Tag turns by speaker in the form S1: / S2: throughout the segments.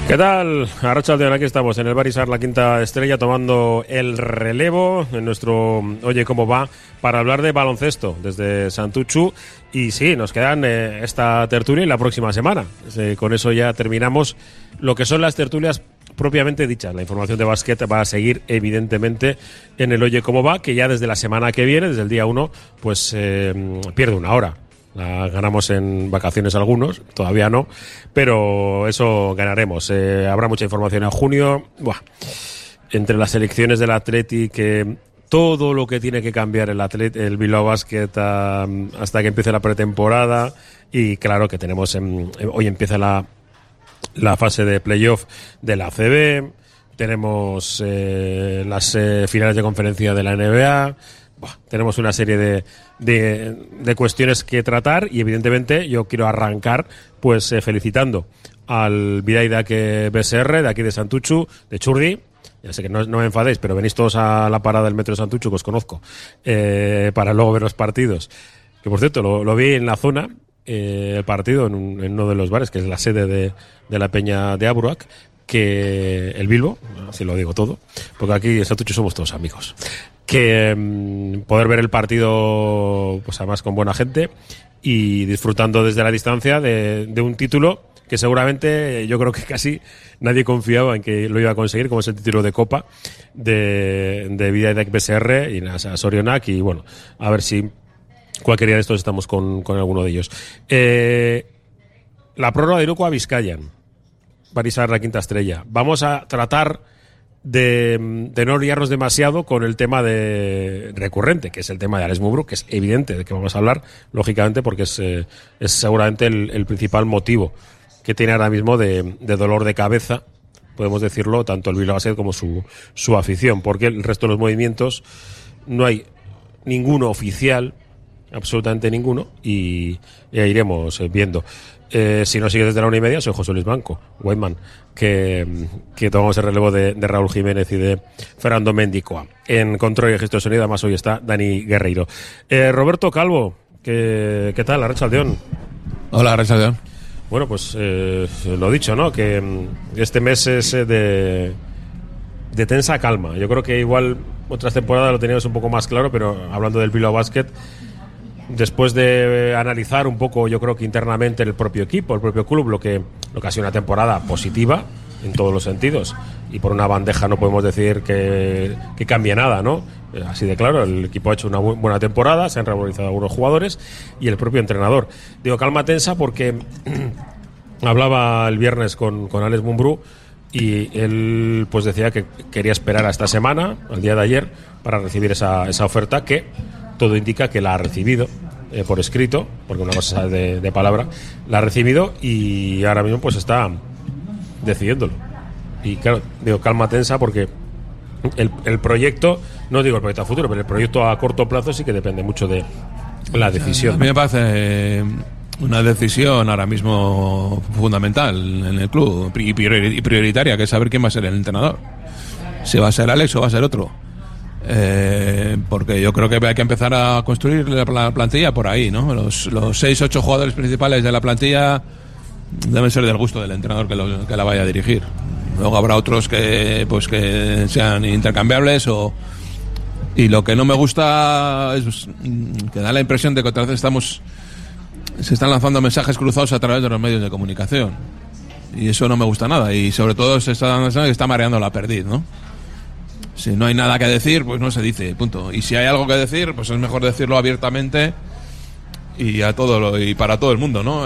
S1: ¿Qué tal? Arratsaldeon, aquí estamos en el Barisar La Quinta Estrella tomando el relevo en nuestro Oye Cómo Va para hablar de baloncesto desde Santuchu. Y sí, nos quedan esta tertulia y la próxima semana. Con eso ya terminamos lo que son las tertulias propiamente dichas. La información de básquet va a seguir evidentemente en el Oye Cómo Va, que ya desde la semana que viene, desde el día 1, pues pierde una hora. La ganamos en vacaciones algunos, todavía no, pero eso ganaremos. Habrá mucha información en junio. Buah. Entre las selecciones del Athletic, todo lo que tiene que cambiar el Bilbao Basket hasta que empiece la pretemporada. Y claro que tenemos hoy empieza la fase de playoff de la ACB. Tenemos las finales de conferencia de la NBA. Tenemos una serie de cuestiones que tratar y evidentemente yo quiero arrancar pues felicitando al Bidaidak BSR de aquí de Santuchu, de Txurdi. Ya sé que no me enfadéis, pero venís todos a la parada del metro de Santuchu, que os conozco, para luego ver los partidos. Que por cierto, lo vi en la zona, el partido en uno de los bares, que es la sede de la Peña de Aburuac, que el Bilbo, así lo digo todo, porque aquí en Santuchu somos todos amigos. Que poder ver el partido, pues además con buena gente y disfrutando desde la distancia de un título que seguramente yo creo que casi nadie confiaba en que lo iba a conseguir, como es el título de Copa de Bidaidak BSR y a Sorionak, y bueno, a ver si cualquier día de estos estamos con alguno de ellos. La prórroga de Iruko a Vizcayan, Barisar La Quinta Estrella. Vamos a tratar de no liarnos demasiado con el tema recurrente, que es el tema de Alex Mumbrú, que es evidente de que vamos a hablar, lógicamente, porque es seguramente el principal motivo que tiene ahora mismo de dolor de cabeza, podemos decirlo, tanto el Bilbao Basket como su afición, porque el resto de los movimientos no hay ninguno oficial, absolutamente ninguno, y ya iremos viendo. Si no sigues desde la 1:30, soy José Luis Blanco, Whiteman, que tomamos el relevo de Raúl Jiménez y de Fernando Mendicoa. En control y registro de sonido, además hoy está Dani Guerreiro. Roberto Calvo, ¿qué tal? Arratsaldeon.
S2: Hola, Arratsaldeon.
S1: Bueno, pues lo dicho, ¿no? Que este mes es de tensa calma. Yo creo que igual otras temporadas lo teníamos un poco más claro, pero hablando del Bilbao Basket, después de analizar un poco, yo creo que internamente el propio equipo, el propio club, lo que ha sido una temporada positiva en todos los sentidos, y por una bandeja no podemos decir que cambie nada, ¿no? Así de claro, el equipo ha hecho una buena temporada, se han revalorizado algunos jugadores y el propio entrenador. Digo calma tensa porque hablaba el viernes con Alex Mumbrú y él pues decía que quería esperar a esta semana, al día de ayer, para recibir esa oferta, que todo indica que la ha recibido por escrito, porque una cosa es de palabra, la ha recibido y ahora mismo pues está decidiéndolo. Y claro, digo calma tensa porque el proyecto, no digo el proyecto a futuro, pero el proyecto a corto plazo sí que depende mucho de la decisión.
S2: A mí me parece una decisión ahora mismo fundamental en el club y prioritaria, que es saber quién va a ser el entrenador. Si va a ser Alex o va a ser otro. Porque yo creo que hay que empezar a construir la plantilla por ahí, ¿no? Los 6-8 jugadores principales de la plantilla deben ser del gusto del entrenador que la vaya a dirigir. Luego habrá otros que sean intercambiables y lo que no me gusta es que da la impresión de que otra vez se están lanzando mensajes cruzados a través de los medios de comunicación y eso no me gusta nada, y sobre todo se está dando que está mareando la perdiz, ¿no? Si no hay nada que decir, pues no se dice, punto. Y si hay algo que decir, pues es mejor decirlo abiertamente y y para todo el mundo, ¿no?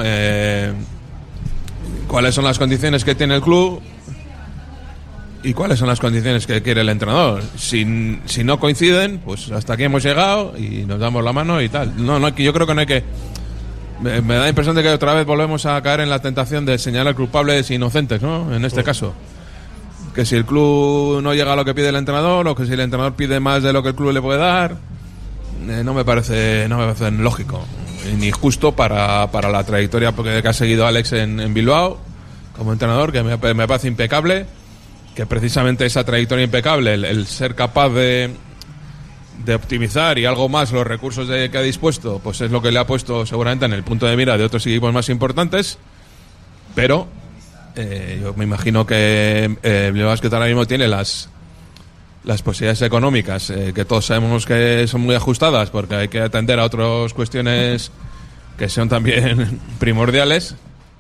S2: ¿Cuáles son las condiciones que tiene el club y cuáles son las condiciones que quiere el entrenador? Si no coinciden, pues hasta aquí hemos llegado y nos damos la mano y tal. Yo creo que no hay que... Me da la impresión de que otra vez volvemos a caer en la tentación de señalar culpables e inocentes, ¿no? En este caso. Que si el club no llega a lo que pide el entrenador, o que si el entrenador pide más de lo que el club le puede dar, no me parece lógico ni justo para la trayectoria que ha seguido Alex en Bilbao como entrenador, que me parece impecable, que precisamente esa trayectoria impecable, el ser capaz de optimizar y algo más los recursos que ha dispuesto, pues es lo que le ha puesto seguramente en el punto de mira de otros equipos más importantes, pero Yo me imagino que Bilbao Basket ahora mismo tiene las posibilidades económicas, que todos sabemos que son muy ajustadas, porque hay que atender a otras cuestiones que son también primordiales,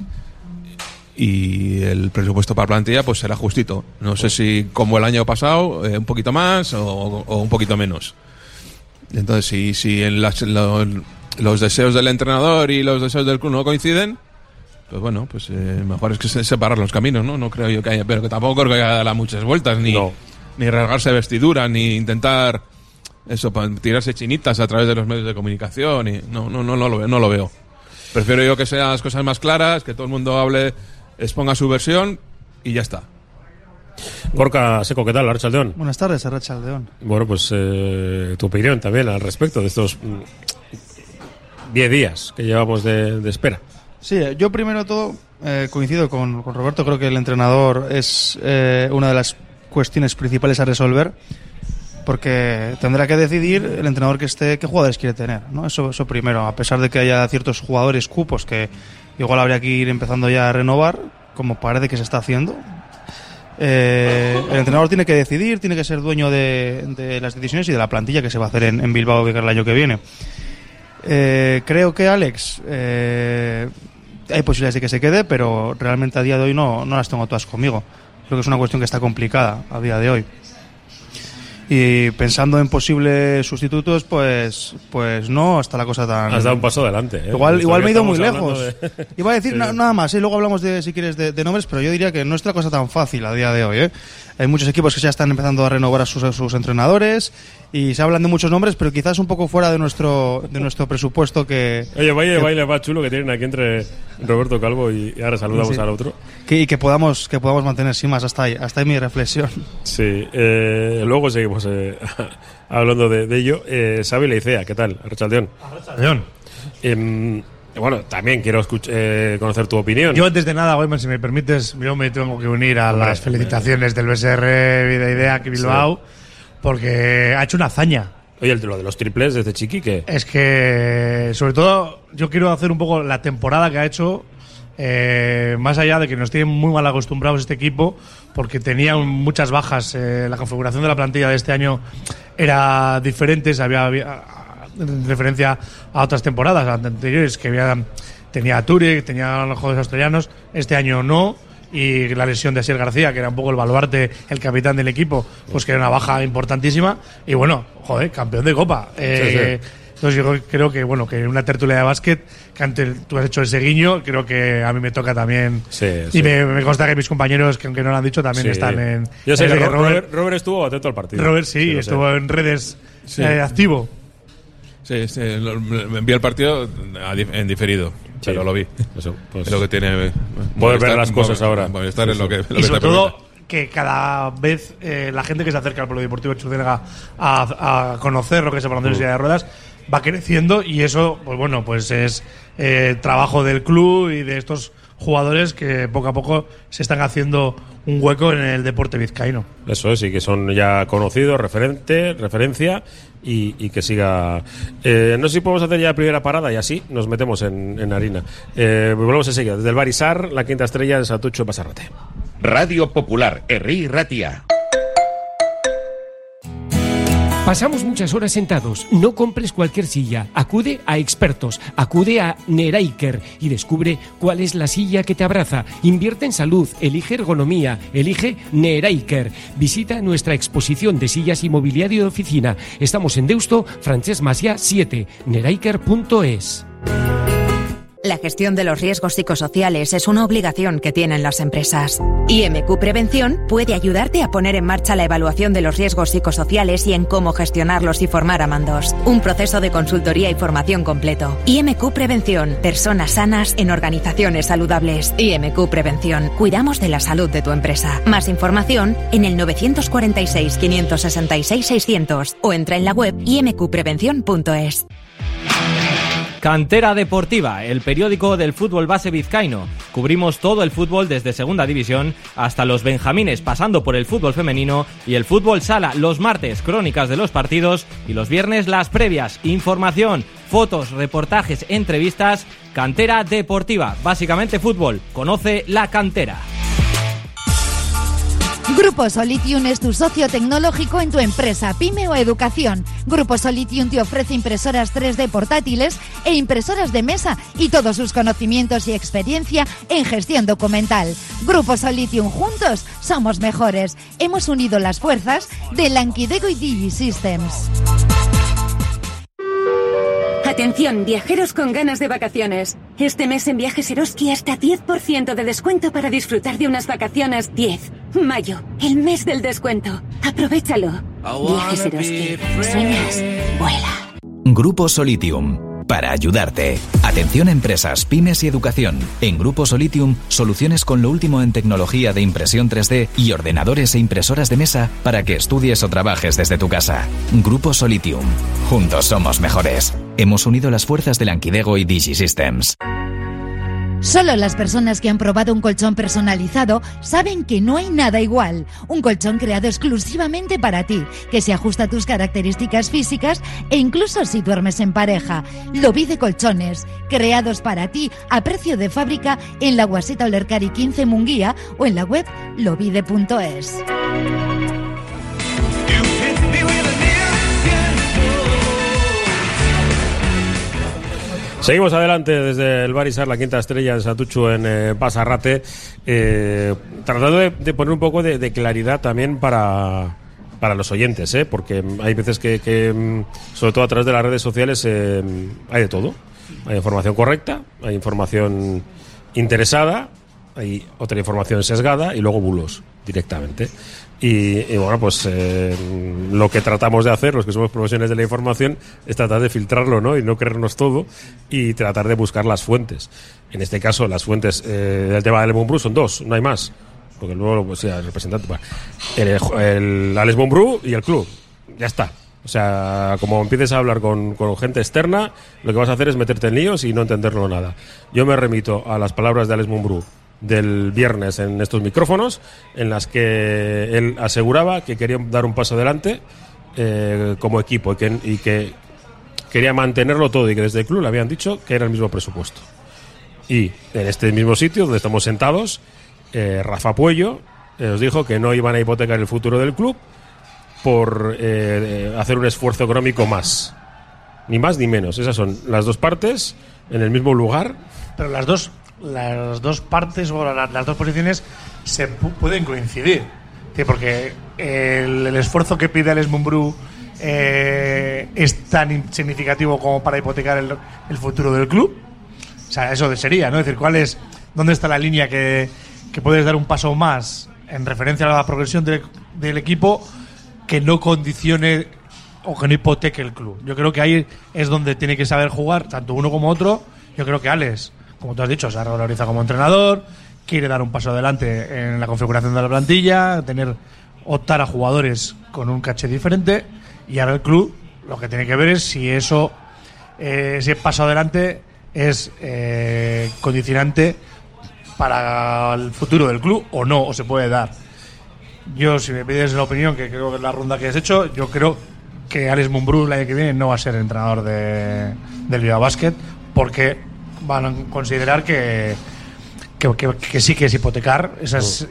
S2: y el presupuesto para plantilla pues será justito. No sé si como el año pasado, un poquito más o un poquito menos. Entonces, si en los deseos del entrenador y los deseos del club no coinciden, pues bueno, pues mejor es que separar los caminos, ¿no? No creo yo que haya, pero que tampoco creo que haya que dar muchas vueltas, ni rasgarse vestiduras, ni intentar tirarse chinitas a través de los medios de comunicación. Y no lo veo. Prefiero yo que sean las cosas más claras, que todo el mundo exponga su versión y ya está.
S1: Gorka Seco, ¿qué tal? Arratsaldeon.
S3: Buenas tardes, Arratsaldeon.
S1: Bueno, pues tu opinión también al respecto de estos 10 días que llevamos de espera.
S3: Sí, yo primero de todo coincido con Roberto. Creo que el entrenador es una de las cuestiones principales a resolver, porque tendrá que decidir el entrenador que esté qué jugadores quiere tener, ¿no? Eso primero, a pesar de que haya ciertos jugadores cupos que igual habría que ir empezando ya a renovar, como parece que se está haciendo. El entrenador tiene que decidir, tiene que ser dueño de las decisiones y de la plantilla que se va a hacer en Bilbao el año que viene. Creo que Alex hay posibilidades de que se quede, pero realmente a día de hoy no las tengo todas conmigo. Creo que es una cuestión que está complicada a día de hoy. Y pensando en posibles sustitutos, pues no está la cosa tan...
S1: Has dado un paso adelante, ¿eh?
S3: Igual me he ido muy lejos. Iba a decir nada más, luego hablamos si quieres de nombres, pero yo diría que no es la cosa tan fácil a día de hoy, ¿eh? Hay muchos equipos que ya están empezando a renovar a sus entrenadores y se hablan de muchos nombres, pero quizás un poco fuera de nuestro presupuesto que...
S1: Oye, baile más chulo que tienen aquí entre Roberto Calvo y ahora saludamos al otro.
S3: Y que podamos mantener sin más, hasta ahí mi reflexión.
S1: Sí, luego seguimos hablando de ello. Xavi Leicea, ¿qué tal? Arratsaldeon. Bueno, también quiero conocer tu opinión.
S4: Yo antes de nada, Goiman, si me permites, yo me tengo que unir a las felicitaciones del BSR Vida Idea aquí Bilbao, porque ha hecho una hazaña.
S1: Oye, lo de los triples desde chiqui, ¿qué?
S4: Es que, sobre todo, yo quiero hacer un poco la temporada que ha hecho, más allá de que nos tienen muy mal acostumbrados este equipo, porque tenía muchas bajas. La configuración de la plantilla de este año era diferente, había en referencia a otras temporadas anteriores, que tenía a Turek, tenía a los jugadores australianos. Este año no, y la lesión de Asier García, que era un poco el baluarte, el capitán del equipo, pues que era una baja importantísima. Y bueno, campeón de Copa. Entonces yo creo que que en una tertulia de básquet, que antes tú has hecho ese guiño, creo que a mí me toca también. Y me consta que mis compañeros, que aunque no lo han dicho, también están en...
S1: Yo sé que Robert estuvo atento al partido.
S4: Robert estuvo en redes activo.
S2: Sí, me envié el partido en diferido, pero lo vi.
S1: Eso, pues,
S2: creo que tiene...
S1: Poder ver las cosas ahora.
S2: Estar en lo que
S4: y sobre todo que cada vez la gente que se acerca al Polideportivo Churdenga a conocer lo que es el baloncesto de ruedas va creciendo, y eso pues es trabajo del club y de estos jugadores que poco a poco se están haciendo un hueco en el deporte vizcaíno. Eso
S1: es, y que son ya conocidos, referencia, y que siga. No sé si podemos hacer ya la primera parada y así nos metemos en harina. Volvemos enseguida. Desde el Barisar, la quinta estrella de Santutxu Basarrate.
S5: Radio Popular, Herri Ratia.
S6: Pasamos muchas horas sentados. No compres cualquier silla. Acude a expertos. Acude a Neraiker y descubre cuál es la silla que te abraza. Invierte en salud. Elige ergonomía. Elige Neraiker. Visita nuestra exposición de sillas y mobiliario de oficina. Estamos en Deusto, Francesc Macià 7. Neraiker.es.
S7: La gestión de los riesgos psicosociales es una obligación que tienen las empresas. IMQ Prevención puede ayudarte a poner en marcha la evaluación de los riesgos psicosociales y en cómo gestionarlos y formar a mandos. Un proceso de consultoría y formación completo. IMQ Prevención. Personas sanas en organizaciones saludables. IMQ Prevención. Cuidamos de la salud de tu empresa. Más información en el 946 566 600 o entra en la web imqprevención.es.
S8: Cantera Deportiva, el periódico del fútbol base vizcaíno. Cubrimos todo el fútbol desde Segunda División hasta los benjamines, pasando por el fútbol femenino y el fútbol sala. Los martes, crónicas de los partidos, y los viernes, las previas, información, fotos, reportajes, entrevistas. Cantera Deportiva, básicamente fútbol. Conoce la cantera.
S9: Grupo Solitium es tu socio tecnológico en tu empresa, pyme o educación. Grupo Solitium te ofrece impresoras 3D portátiles e impresoras de mesa y todos sus conocimientos y experiencia en gestión documental. Grupo Solitium, juntos somos mejores. Hemos unido las fuerzas de Lankidego y DigiSystems.
S10: Atención, viajeros con ganas de vacaciones. Este mes en Viajes Eroski hasta 10% de descuento para disfrutar de unas vacaciones 10. Mayo, el mes del descuento. Aprovéchalo. Viajes Eroski. ¿Sueñas? Vuela.
S11: Grupo Solitium. Para ayudarte. Atención a empresas, pymes y educación. En Grupo Solitium, soluciones con lo último en tecnología de impresión 3D y ordenadores e impresoras de mesa para que estudies o trabajes desde tu casa. Grupo Solitium. Juntos somos mejores. Hemos unido las fuerzas de Lankidego y DigiSystems.
S9: Solo las personas que han probado un colchón personalizado saben que no hay nada igual. Un colchón creado exclusivamente para ti, que se ajusta a tus características físicas e incluso si duermes en pareja. Lobide Colchones, creados para ti a precio de fábrica en la Guaseta Olercari 15 Munguía o en la web lobide.es.
S1: Seguimos adelante desde el Barisar, la quinta estrella de Santuchu en Pasarrate, tratando de poner un poco de claridad también para los oyentes, porque hay veces que sobre todo a través de las redes sociales hay de todo. Hay información correcta, hay información interesada, hay otra información sesgada y luego bulos directamente. Y bueno, pues lo que tratamos de hacer, los que somos profesionales de la información, es tratar de filtrarlo, ¿no? Y no creernos todo y tratar de buscar las fuentes. En este caso, las fuentes del tema del Alex Mumbrú son dos, no hay más. Porque luego, pues, el representante, el Alex Mumbrú y el club. Ya está. O sea, como empieces a hablar con gente externa, lo que vas a hacer es meterte en líos y no entenderlo nada. Yo me remito a las palabras de Alex Mumbrú del viernes en estos micrófonos, en las que él aseguraba que quería dar un paso adelante como equipo y que quería mantenerlo todo y que desde el club le habían dicho que era el mismo presupuesto. Y en este mismo sitio donde estamos sentados, Rafa Puello os dijo que no iban a hipotecar el futuro del club por hacer un esfuerzo económico más. Ni más ni menos. Esas son las dos partes en el mismo lugar.
S4: Pero las dos partes o las dos posiciones se pueden coincidir. Sí, porque el esfuerzo que pide Alex Mumbrú es tan significativo como para hipotecar el futuro del club. O sea, eso sería, ¿no? Es decir, ¿dónde está la línea que puedes dar un paso más en referencia a la progresión del equipo que no condicione o que no hipoteque el club? Yo creo que ahí es donde tiene que saber jugar tanto uno como otro. Yo creo que Alex, como tú has dicho, se ha revalorizado como entrenador, quiere dar un paso adelante en la configuración de la plantilla, optar a jugadores con un caché diferente, y ahora el club lo que tiene que ver es si ese paso adelante es condicionante para el futuro del club o no, o se puede dar. Yo, si me pides la opinión, que creo que es la ronda que has hecho, yo creo que Alex Mumbrú el año que viene no va a ser entrenador del Bilbao Basket, porque van a considerar que sí que es hipotecar esos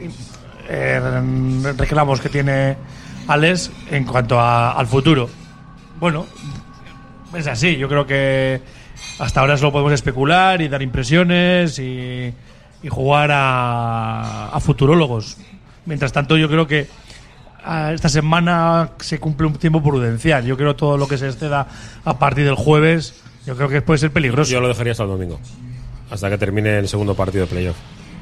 S4: reclamos que tiene Alex en cuanto al futuro. Bueno, es así. Yo creo que hasta ahora solo podemos especular y dar impresiones y jugar a futurólogos. Mientras tanto, yo creo que esta semana se cumple un tiempo prudencial. Yo creo que todo lo que se exceda a partir del jueves, yo creo que puede ser peligroso.
S1: Yo lo dejaría hasta el domingo, hasta que termine el segundo partido de playoff.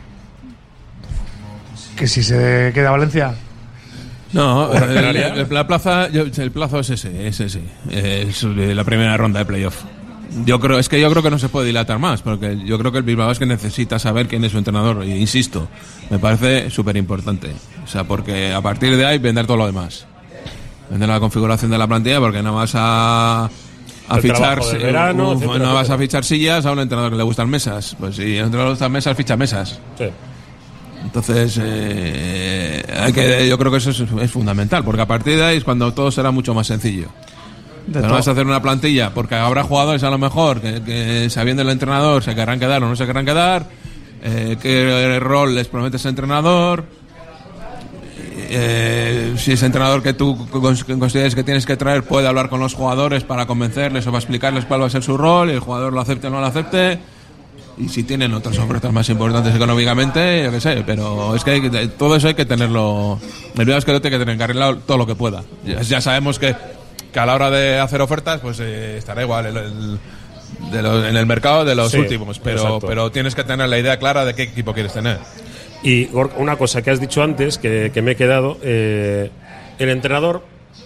S4: ¿Que si se queda Valencia?
S2: No, el plazo es ese. Es la primera ronda de playoff. Yo creo que no se puede dilatar más, porque yo creo que el Bilbao es que necesita saber quién es su entrenador, y insisto, me parece súper importante. O sea, porque a partir de ahí vender todo lo demás. Vender la configuración de la plantilla, porque no vas a fichar verano, no vas a fichar sillas a un entrenador que le gustan mesas. Pues si a un entrenador le gustan mesas, ficha mesas. Sí. Entonces, yo creo que eso es fundamental, porque a partir de ahí es cuando todo será mucho más sencillo. No vas a hacer una plantilla porque habrá jugadores a lo mejor que sabiendo el entrenador se querrán quedar o no se querrán quedar, qué rol les promete ese entrenador, si ese entrenador que tú consideres que tienes que traer puede hablar con los jugadores para convencerles o para explicarles cuál va a ser su rol, y el jugador lo acepte o no lo acepte, y si tienen otras ofertas más importantes económicamente, yo qué sé, pero es que todo eso hay que tenerlo. El Bilbao Basket tiene que tener encarrilado todo lo que pueda. Ya sabemos que a la hora de hacer ofertas pues estará igual en el mercado de los últimos, pero tienes que tener la idea clara de qué equipo quieres tener.
S1: Y una cosa que has dicho antes, que me he quedado, el entrenador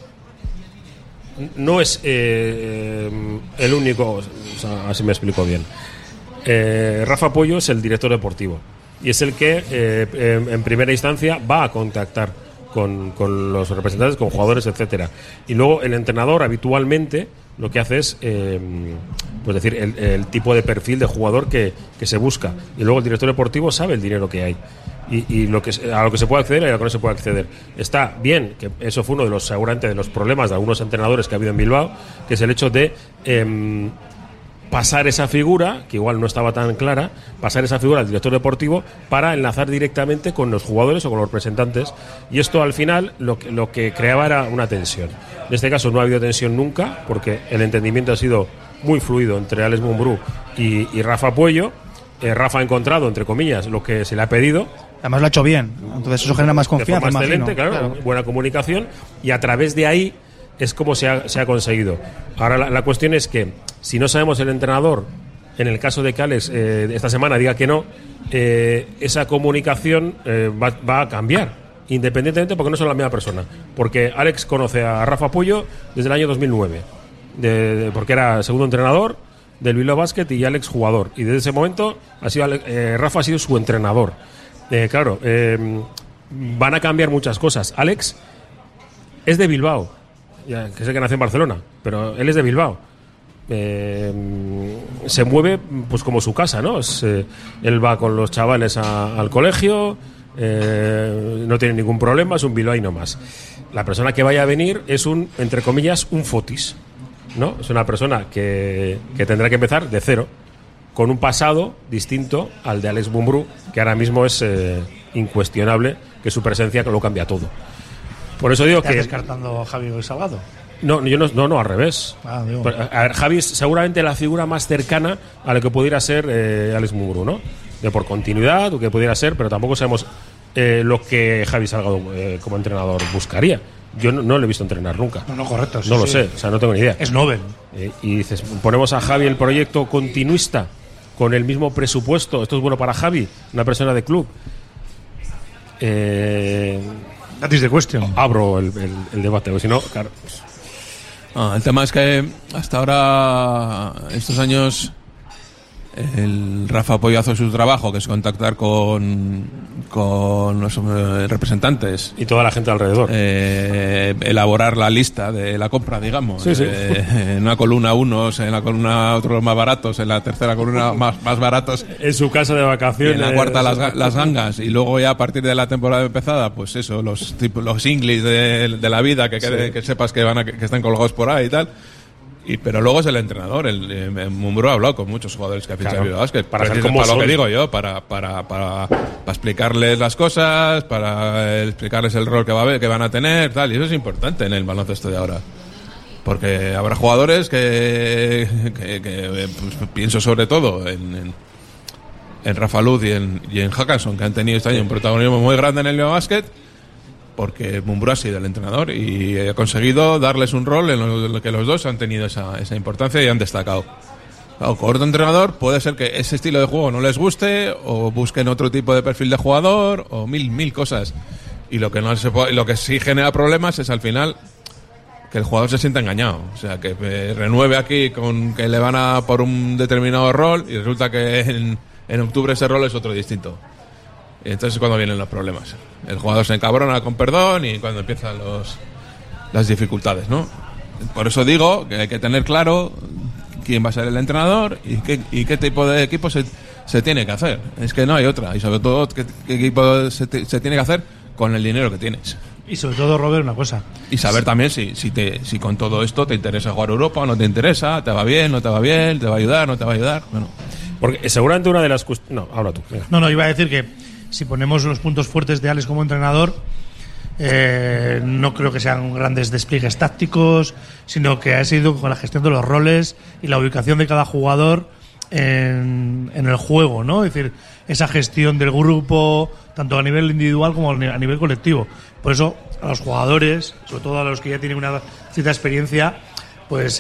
S1: no es el único, o sea, así me explico bien. Rafa Puello es el director deportivo y es el que en primera instancia va a contactar con los representantes, con jugadores, etcétera. Y luego el entrenador habitualmente lo que hace es pues decir el tipo de perfil de jugador que se busca, y luego el director deportivo sabe el dinero que hay y a lo que se puede acceder y a lo que no se puede acceder. Está bien, que eso fue uno de los, seguramente, de los problemas de algunos entrenadores que ha habido en Bilbao, que es el hecho de pasar esa figura, que igual no estaba tan clara, pasar esa figura al director deportivo para enlazar directamente con los jugadores o con los representantes, y esto al final lo que creaba era una tensión. En este caso no ha habido tensión nunca, porque el entendimiento ha sido muy fluido entre Alex Mumbrú y Rafa Puello. Rafa ha encontrado, entre comillas, lo que se le ha pedido.
S3: Además lo ha hecho bien, entonces eso genera más confianza.
S1: De forma excelente, claro, buena comunicación, y a través de ahí es como se ha conseguido. Ahora la cuestión es que si no sabemos el entrenador, en el caso de que Alex esta semana diga que no, esa comunicación va a cambiar, independientemente, porque no son la misma persona. Porque Alex conoce a Rafa Puello desde el año 2009, porque era segundo entrenador del Bilbao Basket y Alex jugador. Y desde ese momento Rafa ha sido su entrenador. Claro, van a cambiar muchas cosas. Alex es de Bilbao, ya, que sé que nació en Barcelona, pero él es de Bilbao. Se mueve pues como su casa, ¿no? Él va con los chavales al colegio, no tiene ningún problema, es un bilbaíno más. La persona que vaya a venir es entre comillas, un fotis, ¿no? Es una persona que tendrá que empezar de cero, con un pasado distinto al de Alex Mumbrú, que ahora mismo es incuestionable que su presencia lo cambia todo. Por eso digo que...
S4: ¿Estás descartando a Javi Salgado?
S1: No, yo no, al revés. A ver, Javi es seguramente la figura más cercana a lo que pudiera ser Alex Mumbrú, ¿no? De por continuidad, o que pudiera ser, pero tampoco sabemos lo que Javi Salgado como entrenador buscaría. Yo no le he visto entrenar nunca.
S4: No, correcto.
S1: No lo sé, o sea, no tengo ni idea.
S4: Es Nobel.
S1: Y dices, ponemos a Javi el proyecto continuista con el mismo presupuesto. Esto es bueno para Javi, una persona de club.
S4: That is the question.
S1: Abro el debate, porque si no, claro.
S2: El tema es que hasta ahora, estos años, el Rafa Puello hace su trabajo, que es contactar con los representantes
S1: y toda la gente alrededor,
S2: elaborar la lista de la compra, digamos.
S1: Sí.
S2: En una columna unos, en la columna otros más baratos, en la tercera columna más baratos,
S1: en su casa de vacaciones,
S2: y en la cuarta las gangas, y luego ya a partir de la temporada empezada, pues eso, los Inglis de la vida, que sepas que están colgados por ahí y tal. Pero luego es el entrenador. El Mumbrú ha hablado con muchos jugadores que ha fichado Bilbao Basket para lo que digo yo, para explicarles las cosas, para explicarles el rol que van a tener, tal. Y eso es importante en el baloncesto de ahora, porque habrá jugadores que pues, pienso sobre todo en Rafa Luz y en Hackanson, que han tenido este año un protagonismo muy grande en el Bilbao Basket, porque Mumbrú ha sido el entrenador y ha conseguido darles un rol en lo que los dos han tenido esa importancia y han destacado. Claro, con otro entrenador puede ser que ese estilo de juego no les guste, o busquen otro tipo de perfil de jugador, o mil cosas. Y lo que sí genera problemas es al final que el jugador se sienta engañado. O sea, que renueve aquí con que le van a por un determinado rol y resulta que en octubre ese rol es otro distinto. Y entonces es cuando vienen los problemas. El jugador se encabrona, con perdón, y cuando empiezan las dificultades, ¿no? Por eso digo que hay que tener claro quién va a ser el entrenador y qué tipo de equipo se tiene que hacer. Es que no hay otra. Y sobre todo, qué equipo se tiene que hacer con el dinero que tienes.
S4: Y sobre todo, Robert, una cosa.
S2: Y saber también si con todo esto te interesa jugar Europa o no te interesa, te va bien, no te va bien, te va a ayudar, no te va a ayudar. Bueno.
S1: Porque seguramente una de las cuestiones... No, habla tú. Venga.
S4: No, iba a decir que si ponemos los puntos fuertes de Alex como entrenador, No creo que sean grandes despliegues tácticos, sino que ha sido con la gestión de los roles y la ubicación de cada jugador en el juego, ¿no? Es decir, esa gestión del grupo, tanto a nivel individual como a nivel colectivo. Por eso, a los jugadores, sobre todo a los que ya tienen una cierta experiencia, pues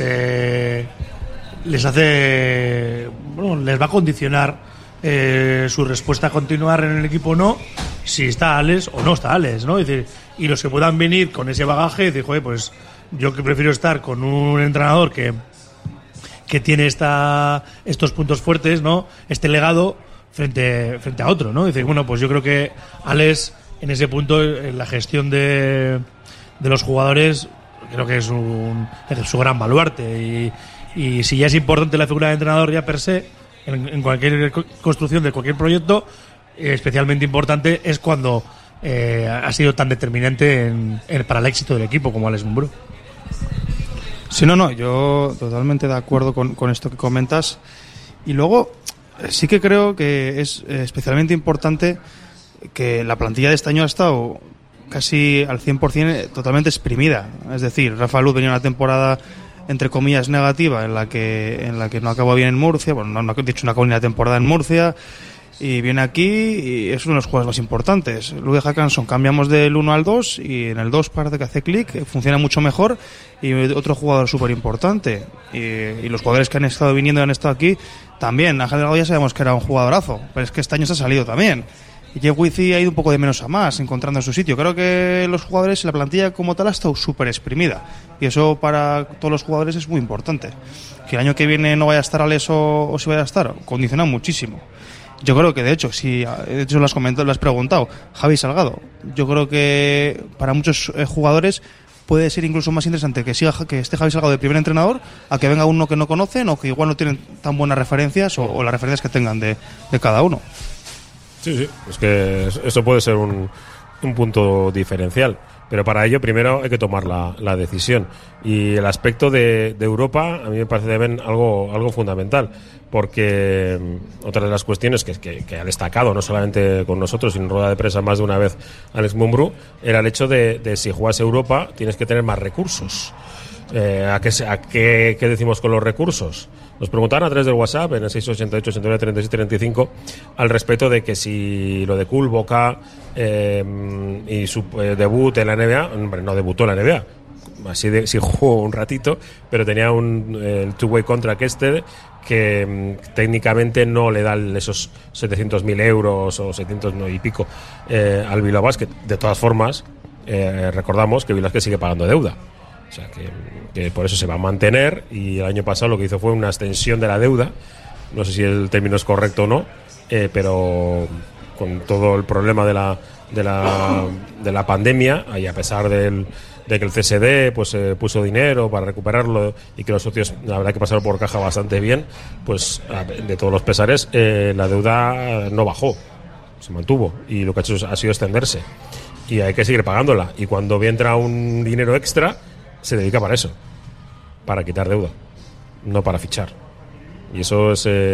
S4: les hace, bueno, les va a condicionar su respuesta a continuar en el equipo o no, si está Alex o no está Alex, ¿no? Es decir, y los que puedan venir con ese bagaje, decir, joder, pues yo que prefiero estar con un entrenador que tiene estos puntos fuertes, ¿no? Este legado frente a otro, ¿no? Es decir, bueno, pues yo creo que Alex en ese punto, en la gestión de los jugadores, creo que es su gran baluarte, y si ya es importante la figura de entrenador ya per se en cualquier construcción de cualquier proyecto, especialmente importante es cuando ha sido tan determinante para el éxito del equipo como Alex Mumbrú.
S3: Sí, no, yo totalmente de acuerdo con esto que comentas. Y luego sí que creo que es especialmente importante que la plantilla de este año ha estado casi al 100% totalmente exprimida. Es decir, Rafa Luz venía una temporada entre comillas negativa en la que no acabó bien en Murcia, bueno, no he dicho una buena temporada en Murcia, y viene aquí y es uno de los jugadores más importantes. Luke Hackanson, cambiamos del 1 al 2 y en el 2 parece que hace clic, funciona mucho mejor, y otro jugador súper importante, y los jugadores que han estado viniendo y han estado aquí también. Ángel Delgado ya sabemos que era un jugadorazo, pero es que este año se ha salido también. Y Jeff Wizzy ha ido un poco de menos a más, encontrando su sitio. Creo que los jugadores, la plantilla como tal, ha estado súper exprimida. Y eso para todos los jugadores es muy importante. Que el año que viene no vaya a estar Alex o si vaya a estar, condiciona muchísimo. Yo creo que, de hecho, lo has preguntado, Javi Salgado. Yo creo que para muchos jugadores puede ser incluso más interesante que esté Javi Salgado de primer entrenador a que venga uno que no conocen o que igual no tienen tan buenas referencias o las referencias que tengan de cada uno.
S1: Sí, es que eso puede ser un punto diferencial, pero para ello primero hay que tomar la decisión, y el aspecto de Europa a mí me parece también algo fundamental, porque otra de las cuestiones que ha destacado no solamente con nosotros sino en rueda de prensa más de una vez Alex Mumbrú era el hecho de si juegas Europa tienes que tener más recursos. ¿A qué decimos con los recursos? Nos preguntaron a través del WhatsApp en el 688 89 36 35 al respecto de que si lo de Kul Boca y su debut en la NBA, hombre, no debutó en la NBA, sí jugó un ratito, pero tenía el two-way contract que técnicamente no le da esos 700.000 euros o 700 y pico al Bilbao Basket. De todas formas, recordamos que Bilbao Basket sigue pagando deuda. O sea, que por eso se va a mantener, y el año pasado lo que hizo fue una extensión de la deuda. No sé si el término es correcto o no, pero con todo el problema de la pandemia, y a pesar de que el CSD pues puso dinero para recuperarlo y que los socios la verdad que pasaron por caja bastante bien, pues de todos los pesares la deuda no bajó, se mantuvo, y lo que ha hecho ha sido extenderse, y hay que seguir pagándola, y cuando entra un dinero extra se dedica para eso, para quitar deuda, no para fichar. Y eso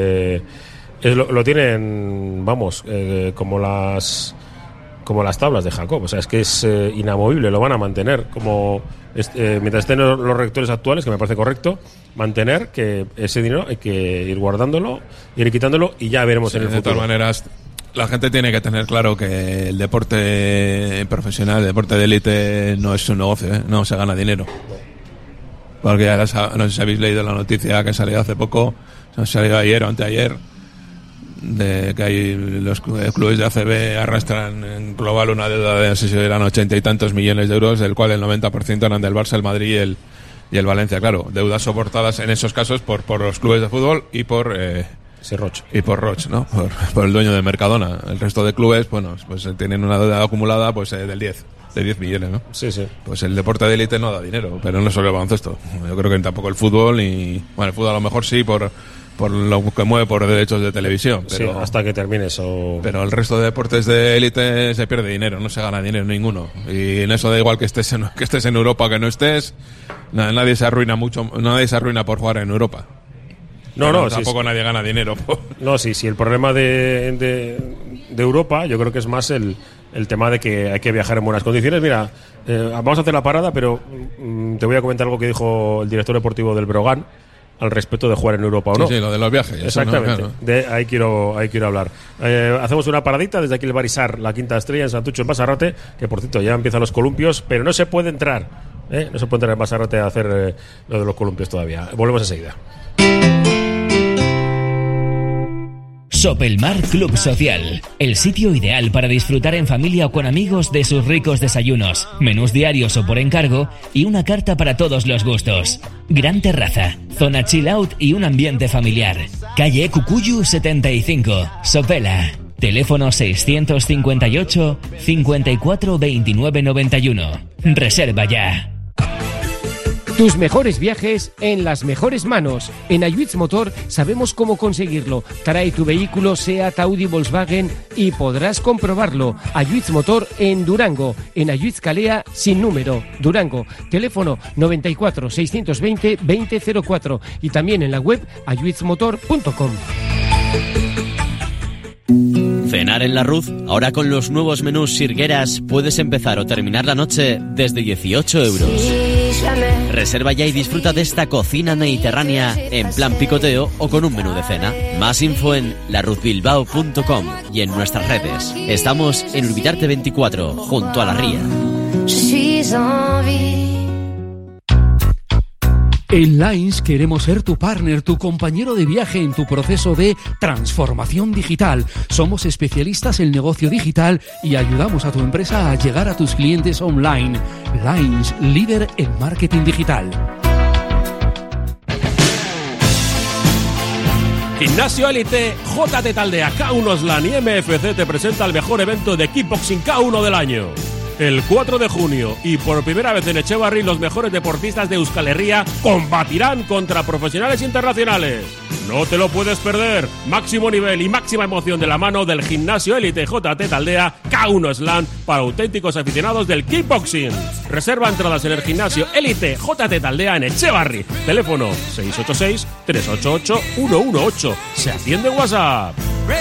S1: lo tienen, vamos, como las tablas de Jacob. O sea, es que es inamovible, lo van a mantener. Mientras estén los rectores actuales, que me parece correcto, mantener que ese dinero hay que ir guardándolo, ir quitándolo, y ya veremos en el futuro.
S2: De todas maneras, la gente tiene que tener claro que el deporte profesional, el deporte de élite, no es un negocio, no se gana dinero. Porque ya no sé si habéis leído la noticia que salió hace poco, salió ayer o anteayer, de que los clubes de ACB arrastran en global una deuda de, no sé si eran 80 y tantos millones de euros, del cual el 90% eran del Barça, el Madrid y el Valencia. Claro, deudas soportadas en esos casos por los clubes de fútbol y por Roche, ¿no? Por el dueño de Mercadona. El resto de clubes, bueno, pues tienen una deuda acumulada pues de 10 millones, ¿no?
S1: Sí.
S2: Pues el deporte de élite no da dinero, pero no solo el baloncesto. Yo creo que tampoco el fútbol, y bueno, el fútbol a lo mejor sí por lo que mueve por derechos de televisión, pero
S1: sí, hasta que termine eso.
S2: Pero el resto de deportes de élite se pierde dinero, no se gana dinero ninguno. Y en eso da igual que estés en Europa o que no estés, nadie se arruina por jugar en Europa. No, tampoco nadie gana dinero.
S1: No, sí, el problema de Europa yo creo que es más el el tema de que hay que viajar en buenas condiciones. Mira, vamos a hacer la parada, pero te voy a comentar algo que dijo el director deportivo del Brogan al respecto de jugar en Europa o no.
S2: Sí, lo de los viajes.
S1: Exactamente.
S2: No, claro.
S1: Ahí quiero hablar. Hacemos una paradita desde aquí el Barisar, la Quinta Estrella en Santucho, en Basarrate, que por cierto ya empiezan los columpios, pero no se puede entrar. No se puede entrar en Basarrate a hacer lo de los columpios todavía. Volvemos enseguida.
S12: Sopelmar Club Social, el sitio ideal para disfrutar en familia o con amigos de sus ricos desayunos, menús diarios o por encargo y una carta para todos los gustos. Gran terraza, zona chill out y un ambiente familiar. Calle Cucuyu 75, Sopela. Teléfono 658 54 29 91. Reserva ya.
S6: Tus mejores viajes en las mejores manos. En Ayuitz Motor sabemos cómo conseguirlo. Trae tu vehículo Seat, Audi, Volkswagen y podrás comprobarlo. Ayuitz Motor en Durango. En Ayuitz Calea sin número. Durango. Teléfono 94 620 2004 y también en la web ayuitzmotor.com.
S13: Cenar en la Ruz, ahora con los nuevos menús Sirgueras puedes empezar o terminar la noche desde 18 euros. Reserva ya y disfruta de esta cocina mediterránea en plan picoteo o con un menú de cena. Más info en laruzbilbao.com y en nuestras redes. Estamos en Urbitarte 24, junto a la ría.
S14: En Lines queremos ser tu partner, tu compañero de viaje en tu proceso de transformación digital. Somos especialistas en negocio digital y ayudamos a tu empresa a llegar a tus clientes online. Lines, líder en marketing digital.
S1: Gimnasio Élite, JT Taldea, K1 Slam y MFC te presenta el mejor evento de kickboxing K1 del año. El 4 de junio y por primera vez en Echevarri los mejores deportistas de Euskal Herria combatirán contra profesionales internacionales. No te lo puedes perder. Máximo nivel y máxima emoción de la mano del Gimnasio Élite JT Taldea K1 Slam para auténticos aficionados del kickboxing. Reserva entradas en el Gimnasio Élite JT Taldea en Echevarri. Teléfono 686 388 118. Se atiende en WhatsApp.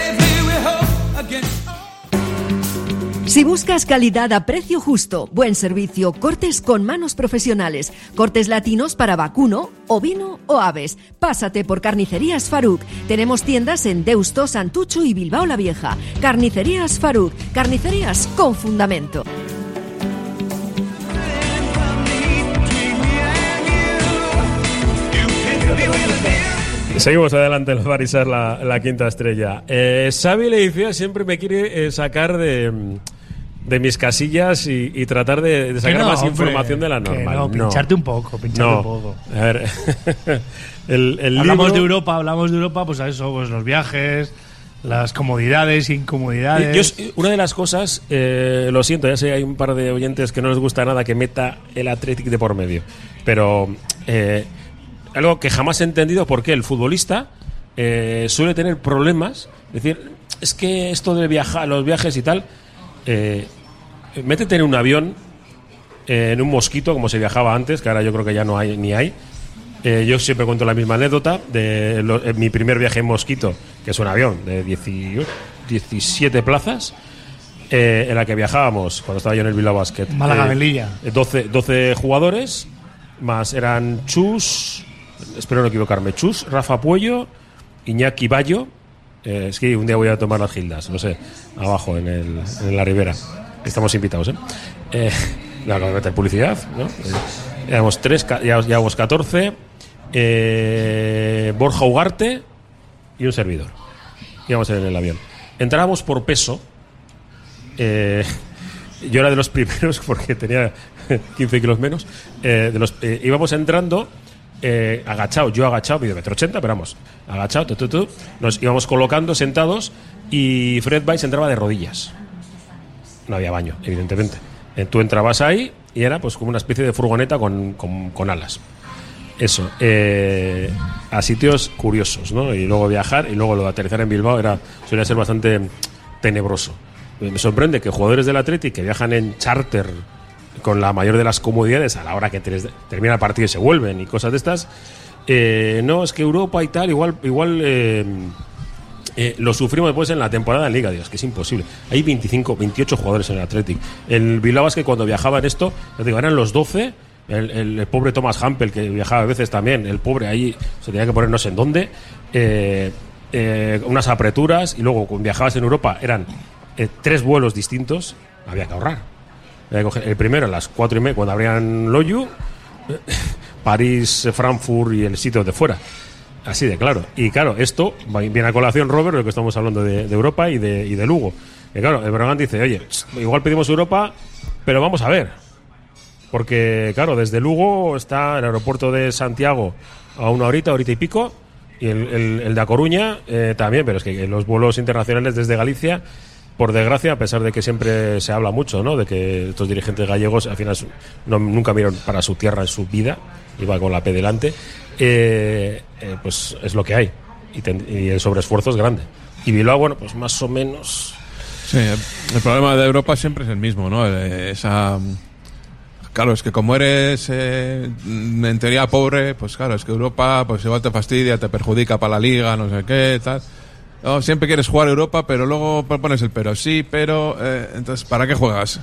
S15: Si buscas calidad a precio justo, buen servicio, cortes con manos profesionales, cortes latinos para vacuno, ovino o aves, pásate por Carnicerías Faruk. Tenemos tiendas en Deusto, Santucho y Bilbao la Vieja. Carnicerías Faruk, carnicerías con fundamento.
S1: Seguimos adelante en el Barisar, la Quinta Estrella. Xavi Leicia siempre me quiere sacar de mis casillas y tratar de sacar más información de la normal.
S4: No, pincharte un poco,
S1: A ver,
S4: hablamos de Europa, pues a eso, pues los viajes, las comodidades, incomodidades.
S1: Una de las cosas, lo siento, ya sé, hay un par de oyentes que no les gusta nada que meta el Athletic de por medio, pero algo que jamás he entendido por qué el futbolista suele tener problemas, es decir, es que esto de viajar, los viajes y tal, métete en un avión, en un Mosquito, como se viajaba antes, que ahora yo creo que ya no hay ni hay. Yo siempre cuento la misma anécdota de mi primer viaje en Mosquito, que es un avión de 17 plazas, en la que viajábamos cuando estaba yo en el Bilbao Basket.
S4: Málaga-Melilla.
S1: 12 jugadores, más eran Chus, espero no equivocarme, Chus, Rafa Puello, Iñaki Bayo. Es que un día voy a tomar las gildas, no sé, abajo en la Ribera. Estamos invitados, la meter publicidad, ¿no? Éramos 3, llevamos 14, Borja Ugarte y un servidor. Íbamos en el avión. Entrábamos por peso. Yo era de los primeros porque tenía 15 kilos menos. Íbamos entrando agachado, yo agachado, mido 1,80 m, pero vamos, agachado, nos íbamos colocando sentados y Fred Weiss entraba de rodillas. No había baño, evidentemente. Tú entrabas ahí y era pues como una especie de furgoneta con alas. Eso, a sitios curiosos, ¿no? Y luego viajar y luego lo de aterrizar en Bilbao solía ser bastante tenebroso. Me sorprende que jugadores del Athletic que viajan en charter con la mayor de las comodidades a la hora que termina el partido y se vuelven y cosas de estas. No, es que Europa y tal, igual lo sufrimos después en la temporada en Liga, Dios, que es imposible. Hay 25, 28 jugadores en el Athletic. El Bilbao Basket, cuando viajaba en esto, yo digo, eran los 12. El pobre Thomas Hampel, que viajaba a veces también, el pobre ahí se tenía que poner no sé en dónde. Unas apreturas, y luego cuando viajabas en Europa eran 3 vuelos distintos, había que ahorrar. Había que coger el primero a las 4:30 cuando abrían Loyu, París, Frankfurt y el sitio de fuera. Así de claro. Y claro, esto viene a colación, Robert, lo que estamos hablando de Europa y de Lugo. Y claro, el Breogán dice, oye, igual pedimos Europa, pero vamos a ver. Porque claro, desde Lugo está el aeropuerto de Santiago a 1 horita y pico, y el de A Coruña también, pero es que los vuelos internacionales desde Galicia, por desgracia, a pesar de que siempre se habla mucho, ¿no?, de que estos dirigentes gallegos al final nunca miraron para su tierra en su vida, iba con la P delante, pues es lo que hay, y el sobreesfuerzo es grande. Y Bilbao, bueno, pues más o menos.
S2: Sí, el problema de Europa siempre es el mismo, ¿no? Claro, es que como eres en teoría pobre, pues claro, es que Europa pues igual te fastidia, te perjudica para la liga, no sé qué, tal. No, siempre quieres jugar Europa, pero luego pones el pero. Sí, pero entonces, ¿para qué juegas?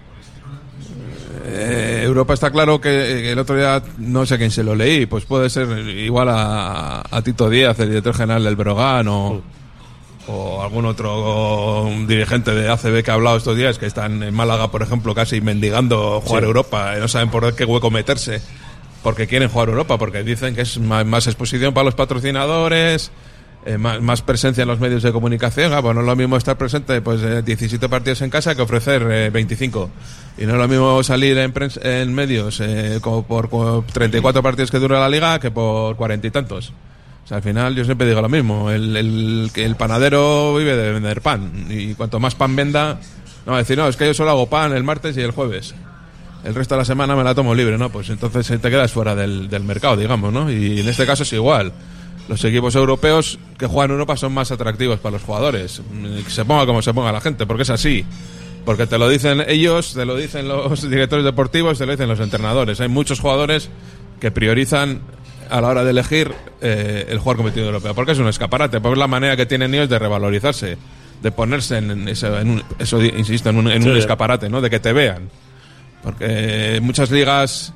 S2: Europa está claro que el otro día, no sé quién se lo leí, pues puede ser igual a Tito Díaz, el director general del Breogán, o algún otro dirigente de ACB que ha hablado estos días, que están en Málaga, por ejemplo, casi mendigando jugar Europa, y no saben por qué hueco meterse, porque quieren jugar Europa, porque dicen que es más exposición para los patrocinadores, más presencia en los medios de comunicación. Pues no es lo mismo estar presente 17 partidos en casa que ofrecer 25, y no es lo mismo salir en medios como por 34 partidos que dura la liga que por 40 y tantos. O sea, al final yo siempre digo lo mismo, el panadero vive de vender pan, y cuanto más pan venda, no va a decir, no, es que yo solo hago pan el martes y el jueves, el resto de la semana me la tomo libre, ¿no? Pues entonces te quedas fuera del mercado, digamos, ¿no? Y en este caso es igual. Los equipos europeos que juegan en Europa son más atractivos para los jugadores, se ponga como se ponga la gente, porque es así. Porque te lo dicen ellos, te lo dicen los directores deportivos, te lo dicen los entrenadores. Hay muchos jugadores que priorizan a la hora de elegir el jugar competitivo europeo, porque es un escaparate, porque es la manera que tienen ellos de revalorizarse, de ponerse en un escaparate, ¿no? De que te vean. Porque muchas ligas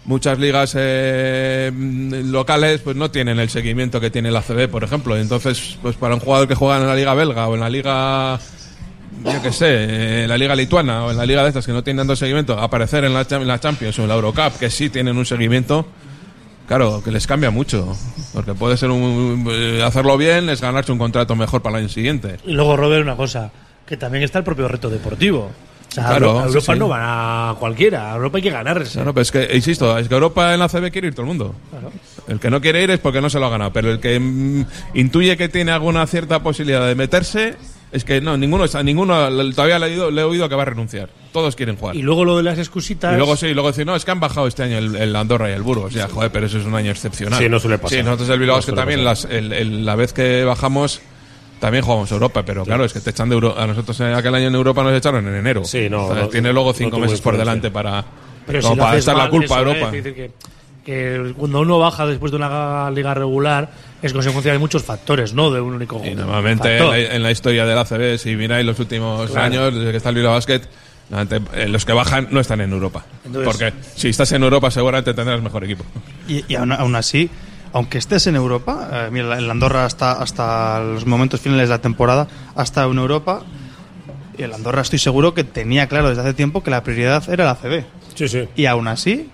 S2: locales pues no tienen el seguimiento que tiene la ACB, por ejemplo. Entonces, pues para un jugador que juega en la liga belga o en la liga, yo qué sé, en la liga lituana o en la liga de estas que no tienen tanto seguimiento, aparecer en la Champions o en la Eurocup, que sí tienen un seguimiento, claro, que les cambia mucho, porque puede ser hacerlo bien es ganarse un contrato mejor para el año siguiente.
S4: Y luego, Robert, una cosa, que también está el propio reto deportivo. O sea,
S2: claro,
S4: a Europa
S2: sí.
S4: No van a cualquiera, a Europa hay que ganarse.
S2: Claro, pero es que, insisto, es que Europa en la CB quiere ir todo el mundo.
S4: Claro.
S2: El que no quiere ir es porque no se lo ha ganado, pero el que intuye que tiene alguna cierta posibilidad de meterse, es que no, ninguno todavía le he oído que va a renunciar. Todos quieren jugar.
S4: Y luego lo de las excusitas.
S2: Y luego decir, no, es que han bajado este año el Andorra y el Burgos. Ya, joder, pero eso es un año excepcional.
S1: Sí, no suele pasar.
S2: Sí, nosotros el Bilbao es que también la vez que bajamos también jugamos Europa, pero claro, es que te echan de Europa. A nosotros aquel año en Europa nos echaron en enero.
S1: Sí, no.
S2: O sea, tiene luego 5 meses por delante para echar la culpa a Europa.
S4: Es decir, que cuando uno baja después de una liga regular es consecuencia de muchos factores, no de un único
S2: y normalmente en la historia del ACB, si miráis los últimos años, desde que está el Bilbao Basket, los que bajan no están en Europa. Entonces, porque si estás en Europa seguramente tendrás mejor equipo.
S3: Y aún así, aunque estés en Europa, mira, el Andorra hasta los momentos finales de la temporada ha estado en Europa, y el Andorra estoy seguro que tenía claro desde hace tiempo que la prioridad era el ACB.
S1: Sí, sí.
S3: Y aún así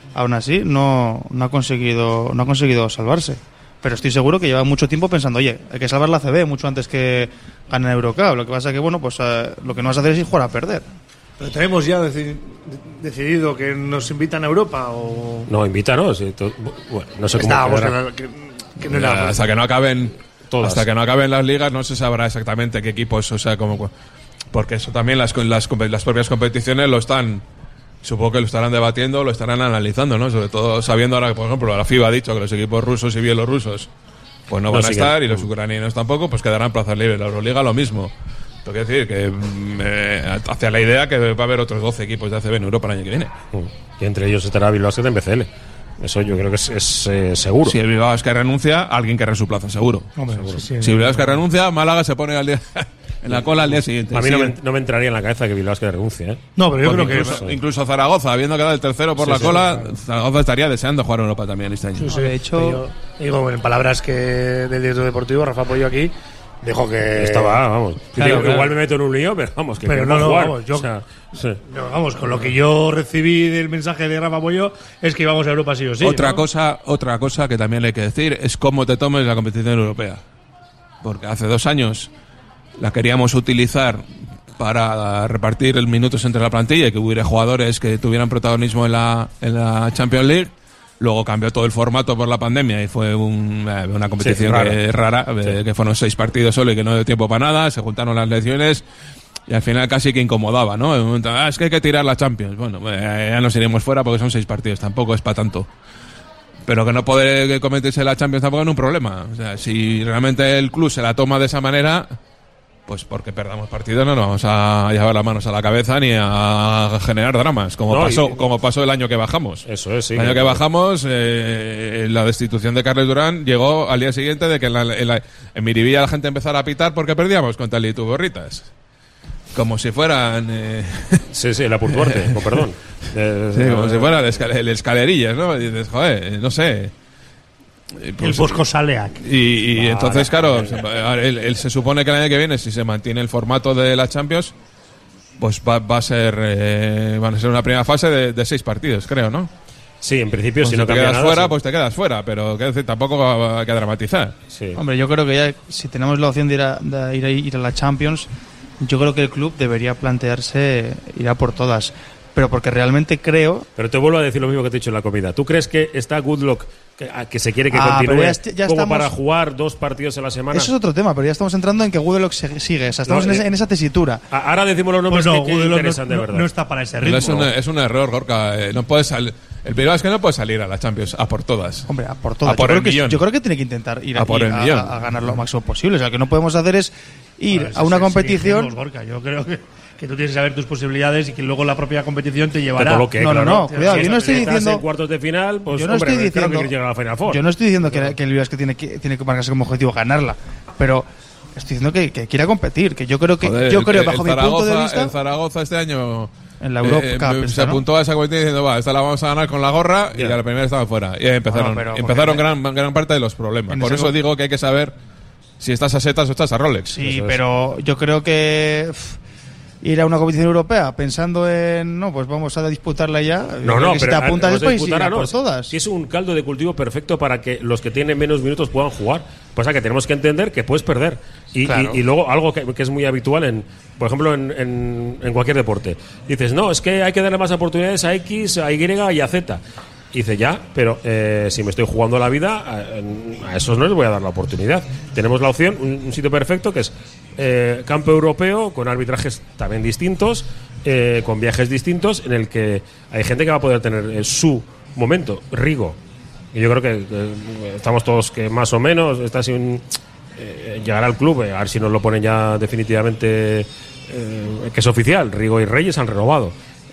S3: no ha conseguido salvarse. Pero estoy seguro que lleva mucho tiempo pensando, oye, hay que salvar la ACB mucho antes que ganen Eurocup. Lo que pasa es que, bueno, pues lo que no vas a hacer es ir jugar a perder.
S4: Pero tenemos ya decidido que nos invitan a Europa o...
S1: No, invítanos. Bueno, no sé cómo
S2: hasta que no acaben todas. Hasta que no acaben las ligas no se sabrá exactamente qué equipos, o sea, como, porque eso también las propias competiciones lo están, supongo que lo estarán debatiendo, lo estarán analizando, ¿no? Sobre todo sabiendo ahora que, por ejemplo, la FIBA ha dicho que los equipos rusos y bielorrusos pues no van a estar, y los ucranianos tampoco, pues quedarán plazas libres. La Euroliga lo mismo. Tengo que decir que hacia la idea que va a haber otros 12 equipos de ACB en Europa el año que viene.
S1: Y entre ellos estará Bilbao Basket en BCL. Eso yo creo que es seguro.
S2: Si el Bilbao es que renuncia, alguien querrá su plaza, seguro.
S4: Hombre,
S2: seguro.
S4: sí,
S2: Si el Bilbao es que renuncia, Málaga se pone al día en la cola al día siguiente.
S1: A mí no me entraría en la cabeza que Bilbao es que renuncie, ¿eh?
S4: No, pero yo creo
S2: que incluso Zaragoza, habiendo quedado el tercero por la cola, claro. Zaragoza estaría deseando jugar en Europa también este año.
S4: Sí, de hecho, digo, en palabras que del director deportivo, Rafa Pollo aquí dijo que
S1: estaba, vamos.
S4: Claro,
S1: digo, igual me meto en un lío, pero vamos, que
S4: pero
S1: no, jugar.
S4: Vamos, yo,
S1: o sea, sí.
S4: No, vamos, con lo que yo recibí del mensaje de Rafa Pollo es que íbamos a Europa sí o sí.
S2: Otra cosa que también hay que decir es cómo te tomes la competición europea. Porque hace 2 años la queríamos utilizar para repartir el minutos entre la plantilla y que hubiera jugadores que tuvieran protagonismo en la Champions League. Luego cambió todo el formato por la pandemia y fue una competición rara, que fueron 6 partidos solo y que no dio tiempo para nada. Se juntaron las elecciones y al final casi que incomodaba, ¿no? En un momento, es que hay que tirar la Champions. Bueno, ya nos iremos fuera porque son 6 partidos, tampoco es para tanto. Pero que no puede competirse la Champions tampoco es un problema. O sea, si realmente el club se la toma de esa manera, pues porque perdamos partidos no nos vamos a llevar las manos a la cabeza ni a generar dramas, como pasó el año que bajamos.
S1: Eso es, sí.
S2: El año que bajamos, la destitución de Carles Durán llegó al día siguiente de que en Miribilla la gente empezara a pitar porque perdíamos contra el Ituborritas. Como si fueran...
S1: Sí, la Purtuarte, perdón.
S2: Como si fueran el Escalerillas, ¿no? Y dices, joder, no sé...
S4: Pues, el Bosco Saleac.
S2: Y entonces, claro, él se supone que el año que viene, si se mantiene el formato de la Champions, pues van a ser una primera fase de 6 partidos, creo, ¿no?
S1: Sí, en principio,
S2: pues
S1: si no
S2: te quedas
S1: nada,
S2: fuera,
S1: sí.
S2: Pues te quedas fuera, pero tampoco hay que dramatizar.
S1: Sí.
S3: Hombre, yo creo que ya si tenemos la opción de ir a la Champions, yo creo que el club debería plantearse ir a por todas. Pero porque realmente creo...
S1: Pero te vuelvo a decir lo mismo que te he dicho en la comida. ¿Tú crees que está Goodluck, que se quiere que continúe,
S3: ya
S1: como
S3: estamos...
S1: para jugar 2 partidos a la semana?
S3: Eso es otro tema, pero ya estamos entrando en que Goodluck sigue. O sea, estamos en esa tesitura.
S1: Ahora decimos los nombres que interesan de verdad.
S4: No está para ese ritmo.
S2: Es un error, Gorka. No puedes el Bilbao es que no puede salir a la Champions a por todas.
S3: Hombre, a por todas.
S2: Yo
S3: creo que tiene que intentar ir
S2: a
S3: ganar lo máximo posible. O sea, lo que no podemos hacer es ir a una competición...
S4: Gorka. Yo creo que tú tienes que saber tus posibilidades y que luego la propia competición te llevará.
S3: No, cuidado, yo no estoy diciendo
S1: en cuartos de final, pues
S3: yo no estoy diciendo
S1: que llegar a la Final Four.
S3: Yo no estoy diciendo que el Bilbao es que tiene que marcarse como objetivo ganarla, pero estoy diciendo que quiera competir, que yo creo que bajo mi punto de vista
S2: en Zaragoza este año
S3: en la Europa Cup
S2: se apuntó a esa competición diciendo, esta la vamos a ganar con la gorra y a la primera estaba fuera. Y empezaron gran parte de los problemas. Por eso digo que hay que saber si estás a setas o estás a Rolex.
S3: Sí, pero yo creo que ir a una competición europea pensando en pues vamos a disputarla ya.
S1: No,
S3: si te apuntas después y por todas.
S1: Si es un caldo de cultivo perfecto para que los que tienen menos minutos puedan jugar. Pasa que tenemos que entender que puedes perder. Y luego algo que es muy habitual por ejemplo en cualquier deporte. Dices, no, es que hay que darle más oportunidades a X, a Y y a Z. Y dice, ya, pero si me estoy jugando la vida, a esos no les voy a dar la oportunidad. Tenemos la opción, un sitio perfecto que es campo europeo, con arbitrajes también distintos, con viajes distintos, en el que hay gente que va a poder tener su momento. Rigo, y yo creo que estamos todos que más o menos, está sin llegar al club, a ver si nos lo ponen ya definitivamente, que es oficial. Rigo y Reyes han renovado.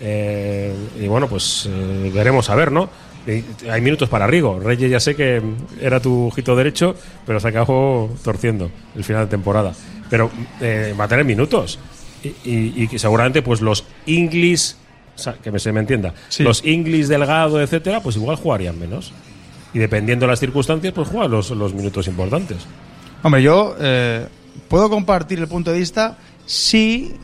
S1: Y bueno, pues veremos a ver, ¿no? Hay minutos para Rigo. Reyes ya sé que era tu ojito derecho, pero se acabó torciendo el final de temporada. Pero va a tener minutos. Y seguramente pues los Inglis, que se me entienda, los Inglis, Delgado, etcétera, pues igual jugarían menos. Y dependiendo de las circunstancias, pues juegan los minutos importantes.
S3: Hombre, yo puedo compartir el punto de vista sí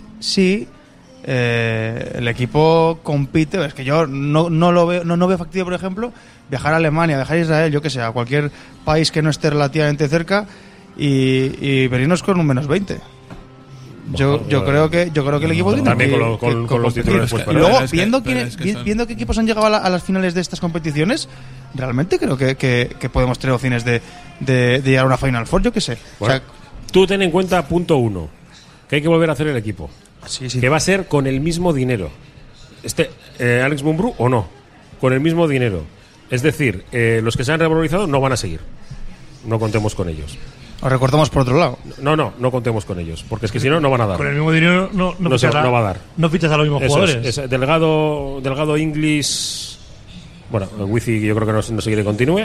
S3: el equipo compite. Es que yo no lo veo, no veo factible, por ejemplo, viajar a Alemania, viajar a Israel, yo que sé, a cualquier país que no esté relativamente cerca y venirnos con un menos 20. Yo creo que el equipo tiene
S1: también con los titulares.
S3: Y luego, viendo qué equipos han llegado a las finales de estas competiciones, realmente creo que podemos tener opciones de llegar a una Final Four, yo que sé.
S1: Bueno, o sea, tú ten en cuenta, punto 1, que hay que volver a hacer el equipo.
S3: Sí.
S1: Que va a ser con el mismo dinero. Alex Mumbrú o no, con el mismo dinero. Es decir, los que se han revalorizado no van a seguir. No contemos con ellos.
S3: O recortamos por otro lado.
S1: No contemos con ellos, porque es que si no van a dar.
S4: Con el mismo dinero no
S1: va a dar.
S4: No fichas a los mismos jugadores.
S1: Delgado Inglis. Bueno, Wizi yo creo que no se quiere que continúe.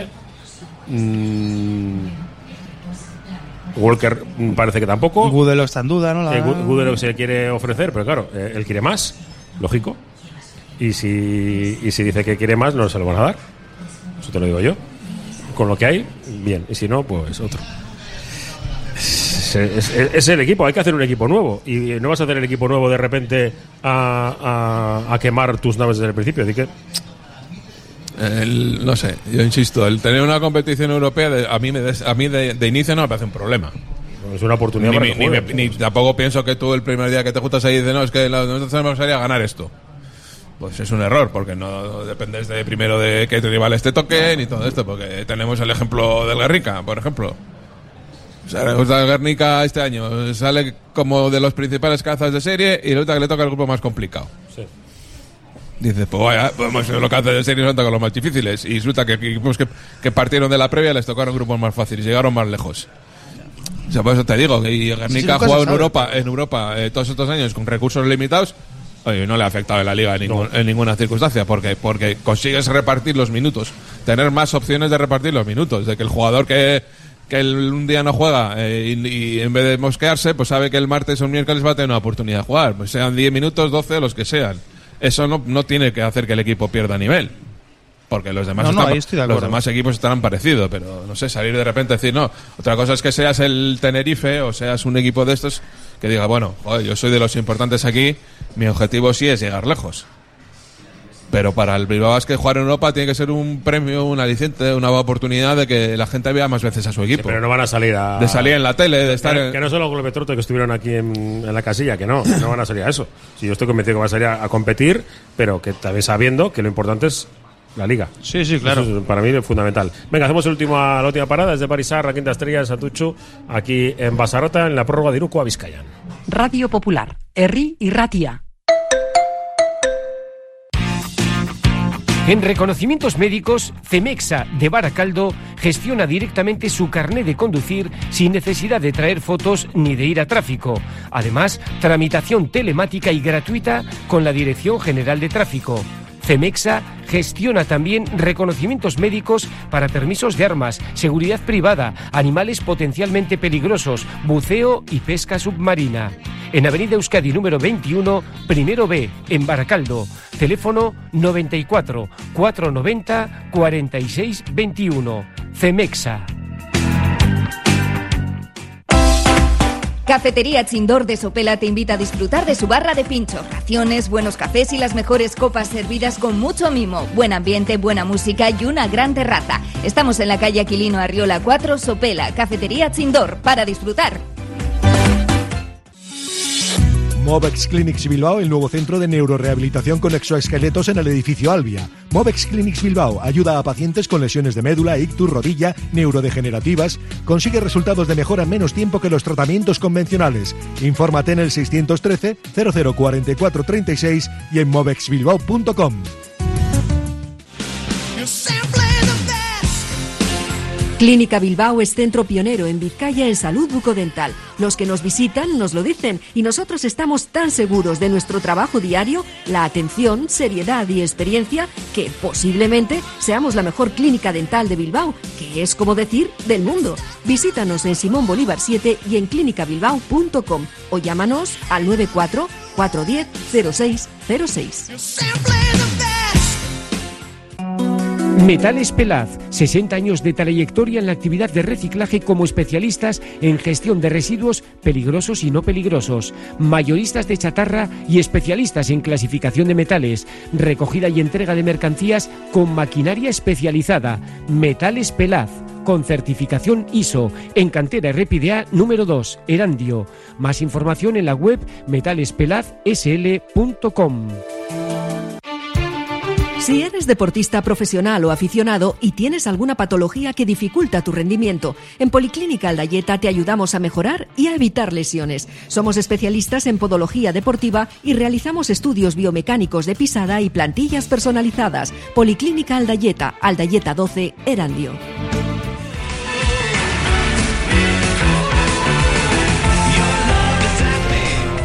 S1: Walker parece que tampoco.
S3: Gudelo está en duda, ¿no?
S1: Gudelo se le quiere ofrecer, pero claro, él quiere más, lógico. Y si dice que quiere más, no se lo van a dar. Eso te lo digo yo. Con lo que hay, bien. Y si no, pues otro. Es el equipo, hay que hacer un equipo nuevo. Y no vas a hacer el equipo nuevo de repente a quemar tus naves desde el principio. Así que
S2: no sé, yo insisto, el tener una competición europea a mí de inicio no me parece un problema.
S1: Es una oportunidad
S2: ni tampoco pienso que tú el primer día que te juntas ahí dices, no, es que nosotros tenemos que salir a ganar esto. Pues es un error, porque no dependes de primero de que tus rivales te toquen y todo esto, porque tenemos el ejemplo del Guernica, por ejemplo. O sea, el Guernica este año sale como de los principales cabezas de serie y resulta que le toca el grupo más complicado. Sí. Dices, pues vaya, pues los cabezas de serie son los más difíciles. Y resulta que equipos que partieron de la previa les tocaron grupos más fáciles, llegaron más lejos. O sea, por eso te digo, que Guernica ha jugado en Europa todos estos años con recursos limitados. Oye, no le ha afectado en la liga en ninguna circunstancia, porque consigues repartir los minutos, tener más opciones de repartir los minutos, de que el jugador que un día no juega y en vez de mosquearse, pues sabe que el martes o el miércoles va a tener una oportunidad de jugar, pues sean 10 minutos, 12 o los que sean. Eso no tiene que hacer que el equipo pierda nivel, porque los demás los demás equipos estarán parecidos, pero no sé, salir de repente y decir, no, otra cosa es que seas el Tenerife o seas un equipo de estos que diga, bueno, joder, yo soy de los importantes aquí, mi objetivo sí es llegar lejos. Pero para el Bilbao Basket jugar en Europa tiene que ser un premio, un aliciente, una oportunidad de que la gente vea más veces a su equipo.
S1: Sí, pero no van a salir
S2: de salir en la tele, de estar
S1: que no son los globetrotters que estuvieron aquí en la casilla, que no van a salir a eso. Si yo estoy convencido que van a salir a competir, pero que también sabiendo que lo importante es la liga.
S3: Sí, claro.
S1: Eso es, para mí es fundamental. Venga, hacemos la última parada desde Barisar, la Quinta Estrella de Santuchu, aquí en Basarrota, en la prórroga de Iruko a Vizcayan.
S16: Radio Popular, Herri y Ratia.
S6: En reconocimientos médicos, Cemexa de Baracaldo gestiona directamente su carné de conducir sin necesidad de traer fotos ni de ir a tráfico. Además, tramitación telemática y gratuita con la Dirección General de Tráfico. Cemexa gestiona también reconocimientos médicos para permisos de armas, seguridad privada, animales potencialmente peligrosos, buceo y pesca submarina. En Avenida Euskadi número 21, primero B, en Baracaldo. Teléfono 94 490 46 21. Cemexa.
S17: Cafetería Chindor de Sopela te invita a disfrutar de su barra de pinchos, raciones, buenos cafés y las mejores copas servidas con mucho mimo, buen ambiente, buena música y una gran terraza. Estamos en la calle Aquilino Arriola 4, Sopela. Cafetería Chindor, para disfrutar.
S18: Movex Clinics Bilbao, el nuevo centro de neurorehabilitación con exoesqueletos en el edificio Albia. Movex Clinics Bilbao ayuda a pacientes con lesiones de médula, ictus, rodilla, neurodegenerativas. Consigue resultados de mejora en menos tiempo que los tratamientos convencionales. Infórmate en el 613 0044 36 y en movexbilbao.com.
S15: Clínica Bilbao es centro pionero en Vizcaya en salud bucodental. Los que nos visitan nos lo dicen y nosotros estamos tan seguros de nuestro trabajo diario, la atención, seriedad y experiencia, que posiblemente seamos la mejor clínica dental de Bilbao, que es como decir del mundo. Visítanos en Simón Bolívar 7 y en clinicabilbao.com o llámanos al 94 410 0606.
S6: Metales Pelaz, 60 años de trayectoria en la actividad de reciclaje como especialistas en gestión de residuos peligrosos y no peligrosos, mayoristas de chatarra y especialistas en clasificación de metales, recogida y entrega de mercancías con maquinaria especializada. Metales Pelaz, con certificación ISO, en cantera RPDA número 2, Erandio. Más información en la web metalespelazsl.com.
S15: Si eres deportista profesional o aficionado y tienes alguna patología que dificulta tu rendimiento, en Policlínica Aldayeta te ayudamos a mejorar y a evitar lesiones. Somos especialistas en podología deportiva y realizamos estudios biomecánicos de pisada y plantillas personalizadas. Policlínica Aldayeta, Aldayeta 12, Erandio.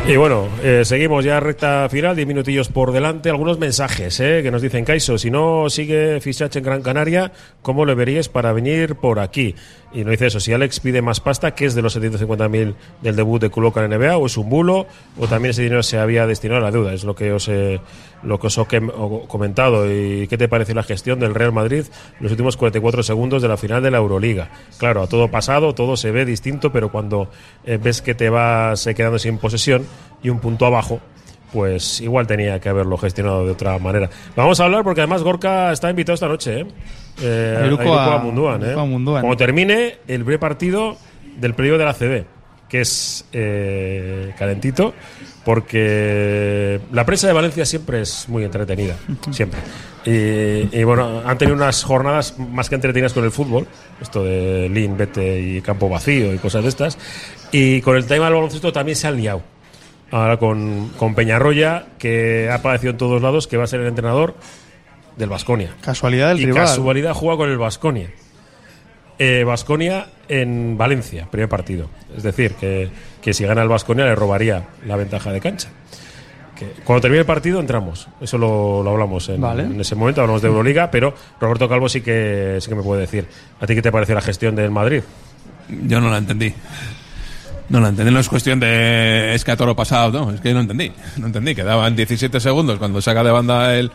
S1: Y bueno, seguimos ya recta final, 10 minutillos por delante. Algunos mensajes que nos dicen: Kaiso, si no sigue fichaje en Gran Canaria, ¿cómo lo veríais para venir por aquí? Y nos dice eso: si Alex pide más pasta, ¿qué es de los 750.000 del debut de Kuloka en NBA? ¿O es un bulo? ¿O también ese dinero se había destinado a la deuda? Es lo que os he comentado. ¿Y qué te parece la gestión del Real Madrid en los últimos 44 segundos de la final de la Euroliga? Claro, a todo pasado, todo se ve distinto, pero cuando ves que te vas quedando sin posesión y un punto abajo, pues igual tenía que haberlo gestionado de otra manera. Vamos a hablar porque además Gorka está invitado esta noche, a Iruko Munduan, Cuando termine el primer partido del periodo de la CB, que es calentito, porque la prensa de Valencia siempre es muy entretenida, siempre. Y bueno, han tenido unas jornadas más que entretenidas con el fútbol, esto de Lin, Vete y campo vacío y cosas de estas, y con el tema del baloncesto también se han liado. Ahora con Peñarroya, que ha aparecido en todos lados, que va a ser el entrenador del Baskonia.
S3: Casualidad del rival.
S1: Casualidad juega con el Baskonia. Baskonia en Valencia, primer partido. Es decir, que si gana el Baskonia le robaría la ventaja de cancha. Cuando termine el partido entramos. Eso lo hablamos en ese momento. Hablamos de Euroliga, pero Roberto Calvo sí que me puede decir. ¿A ti qué te parece la gestión del Madrid?
S2: Yo no la entendí. No la entendí, no es cuestión de es que a toro pasado, no, es que no entendí, quedaban 17 segundos cuando saca de banda el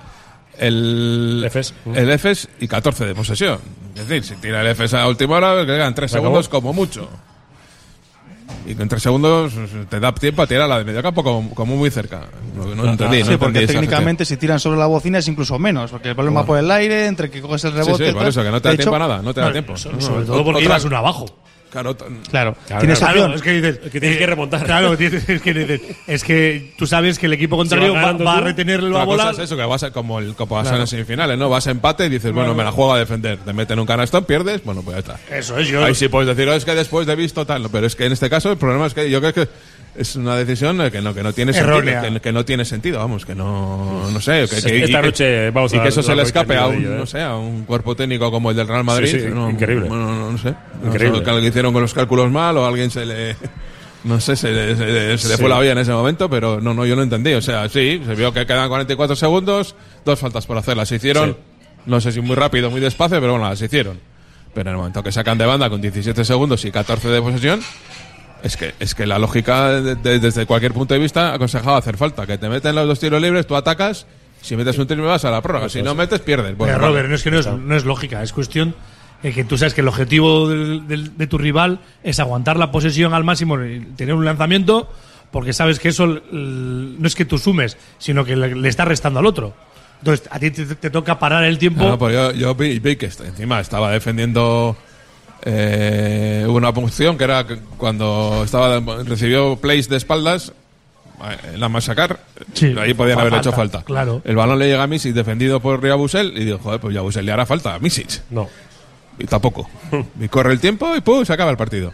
S2: EFES y 14 de posesión. Es decir, si tira el EFES a última hora, que quedan 3 segundos como mucho. Y con 3 segundos te da tiempo a tirar la de medio campo como muy cerca. No entendí.
S3: Sí, porque técnicamente si tiran sobre la bocina es incluso menos, porque el balón va por el aire, entre que coges el rebote.
S2: Sí, por eso, que no te da tiempo a nada, no te da tiempo.
S4: Sobre todo porque ibas uno abajo.
S3: Claro. Tienes opción.
S4: Es que dices
S1: que tienes que remontar.
S4: Claro, es que tú sabes que el equipo contrario va a retenerlo a bola.
S2: Es eso, que vas como pasa en las semifinales, ¿no? Vas a empate y dices, bueno, me la juego a defender. Te meten un canastón, pierdes, bueno, pues ya está.
S4: Eso es yo.
S2: Ahí sí puedes decir, es que después de visto tal, pero es que en este caso el problema es que yo creo que es una decisión que no tiene sentido, que no tiene sentido, vamos, que no sé,
S1: esta noche vamos
S2: y que eso se le escape a un no sé, a un cuerpo técnico como el del Real Madrid,
S1: sí, increíble.
S2: Bueno, no sé,
S1: increíble.
S2: Que alguien hicieron con los cálculos mal o a alguien se le fue la olla en ese momento, pero no, yo no entendí, o sea, sí, se vio que quedan 44 segundos, 2 faltas por hacer, las hicieron, no sé si muy rápido, muy despacio, pero bueno, las hicieron. Pero en el momento que sacan de banda con 17 segundos y 14 de posesión, es que la lógica desde cualquier punto de vista aconsejaba hacer falta, que te meten los 2 tiros libres, tú atacas, si metes un tiro vas a la prórroga, si no metes pierdes.
S4: Bueno, Robert, no es lógica, es cuestión de que tú sabes que el objetivo de tu rival es aguantar la posesión al máximo y tener un lanzamiento, porque sabes que eso no es que tú sumes, sino que le estás restando al otro. Entonces a ti te toca parar el tiempo.
S2: No, pues yo vi que encima estaba defendiendo. Hubo una punción que era cuando recibió plays de espaldas, la masacar, ahí podían haber hecho falta.
S4: Claro.
S2: El balón le llega a Misic defendido por Yabusel y digo, joder, pues Yabusel le hará falta a Misic.
S1: No.
S2: Y tampoco. Y corre el tiempo y ¡pum! Se acaba el partido.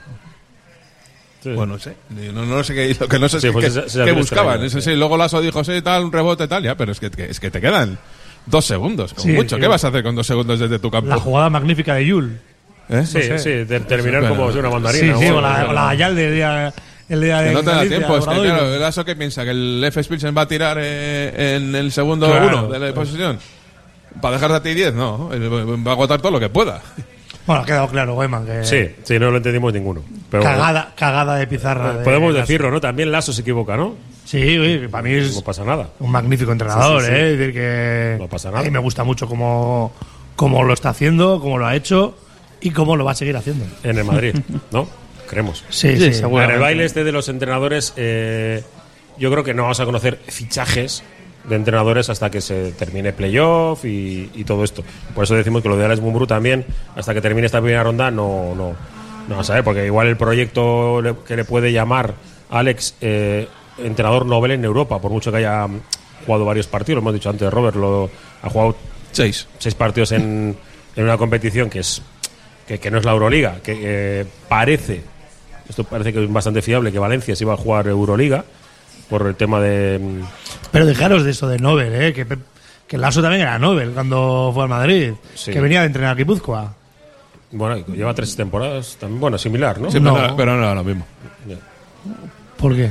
S2: Sí. Bueno, no sé. No sé qué hizo, que no sé qué buscaban. Luego Lasso dijo, sí, tal, un rebote tal, ya, pero es que te quedan 2 segundos, como mucho. ¿Qué vas a hacer con 2 segundos desde tu campo?
S4: La jugada magnífica de Yul.
S1: Sí, de terminar como una mandarina.
S4: Sí, o la Ayal el día
S2: que no te da tiempo, es que claro, el Lasso que piensa que el F. Spilsen va a tirar en el segundo 1 de la posesión para dejarte a ti 10, no, va a agotar todo lo que pueda.
S4: Bueno, ha quedado claro, Weyman, que
S1: sí, no lo entendimos ninguno. Pero
S4: cagada de pizarra.
S1: Podemos decirlo, ¿no? También Lasso se equivoca, ¿no?
S4: Sí, para mí es
S1: no pasa nada.
S4: Un magnífico entrenador,
S1: sí.
S4: Es decir que
S1: no pasa nada.
S4: A mí me gusta mucho cómo lo está haciendo, cómo lo ha hecho y cómo lo va a seguir haciendo.
S1: En el Madrid, ¿no? Creemos.
S4: Sí,
S1: seguro. En el baile de los entrenadores, yo creo que no vamos a conocer fichajes de entrenadores hasta que se termine playoff y todo esto. Por eso decimos que lo de Alex Mumbrú también, hasta que termine esta primera ronda, no vamos a ver, porque igual el proyecto que le puede llamar Alex entrenador Nobel en Europa, por mucho que haya jugado varios partidos, lo hemos dicho antes, Robert ha jugado 6 partidos en una competición que no es la Euroliga, que parece que es bastante fiable, que Valencia se iba a jugar Euroliga por el tema de...
S4: Pero dejaros de eso de Nobel, que Lasso también era Nobel cuando fue al Madrid, que venía de entrenar a Guipúzcoa.
S1: Bueno, lleva 3 temporadas también, bueno, similar, ¿no?
S2: Sí, pero no lo mismo.
S4: ¿Por qué?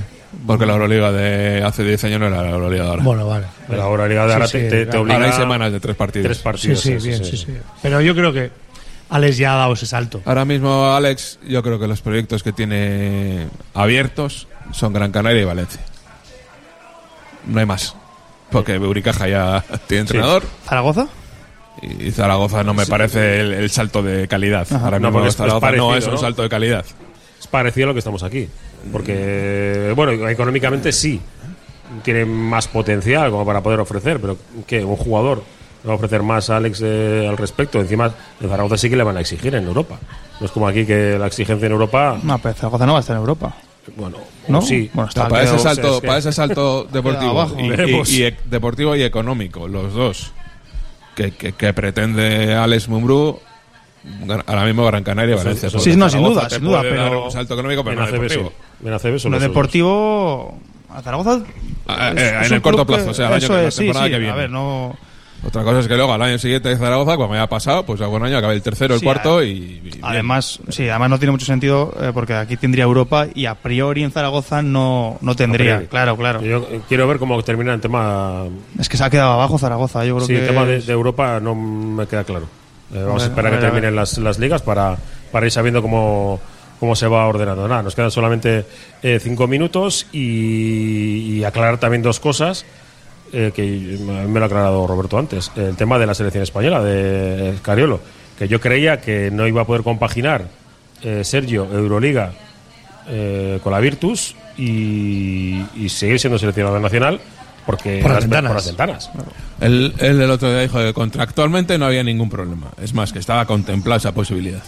S2: Porque la Euroliga de hace 10 años no era la Euroliga de ahora.
S4: Bueno, vale.
S1: La Euroliga de ahora te obliga...
S2: Ahora hay semanas de 3 partidos.
S1: 3 partidos,
S4: sí. Pero yo creo que Alex ya ha dado ese salto.
S2: Ahora mismo, Alex, yo creo que los proyectos que tiene abiertos son Gran Canaria y Valencia. No hay más. Porque Unicaja ya tiene entrenador.
S3: ¿Zaragoza?
S2: Y Zaragoza no me parece el salto de calidad.
S3: Ajá.
S2: Ahora
S1: No,
S2: mismo
S1: porque
S2: Zaragoza
S1: parecido,
S2: no es un salto de calidad.
S1: Es parecido a lo que estamos aquí. Porque, bueno, económicamente sí. Tiene más potencial como para poder ofrecer, pero que un jugador va a ofrecer más a Alex al respecto. Encima, en Zaragoza sí que le van a exigir en Europa. No es como aquí que la exigencia en Europa...
S3: No, pero Zaragoza no va a estar en Europa.
S1: Bueno,
S3: ¿no?
S1: Sí.
S3: Bueno, está
S2: Para ese salto
S3: Queda
S2: deportivo
S3: abajo.
S2: deportivo y económico, los dos, que pretende Alex Mumbrú, ahora mismo Gran Canaria y Valencia.
S3: Sí, no, sin duda,
S2: pero un salto económico, pero no deportivo.
S3: Lo deportivo a Zaragoza
S2: en el corto plazo, o sea, el año la temporada que viene.
S3: A ver, no...
S2: Otra cosa es que luego al año siguiente de Zaragoza, cuando haya pasado, pues a buen año acabe el tercero, el cuarto y
S3: además no tiene mucho sentido porque aquí tendría Europa y a priori en Zaragoza no tendría. Claro.
S1: Yo quiero ver cómo termina el tema.
S3: Es que se ha quedado abajo Zaragoza, yo creo que...
S1: Sí, el tema de Europa no me queda claro. Vamos a esperar a que terminen las ligas para ir sabiendo cómo se va ordenando. Nada, nos quedan solamente 5 minutos y aclarar también 2 cosas. Que me lo ha aclarado Roberto antes, el tema de la selección española de Scariolo, que yo creía que no iba a poder compaginar Sergio Euroliga con la Virtus y seguir siendo seleccionado nacional porque
S4: por las
S1: ventanas.
S2: Él el otro día dijo que contractualmente no había ningún problema, es más, que estaba contemplada esa posibilidad.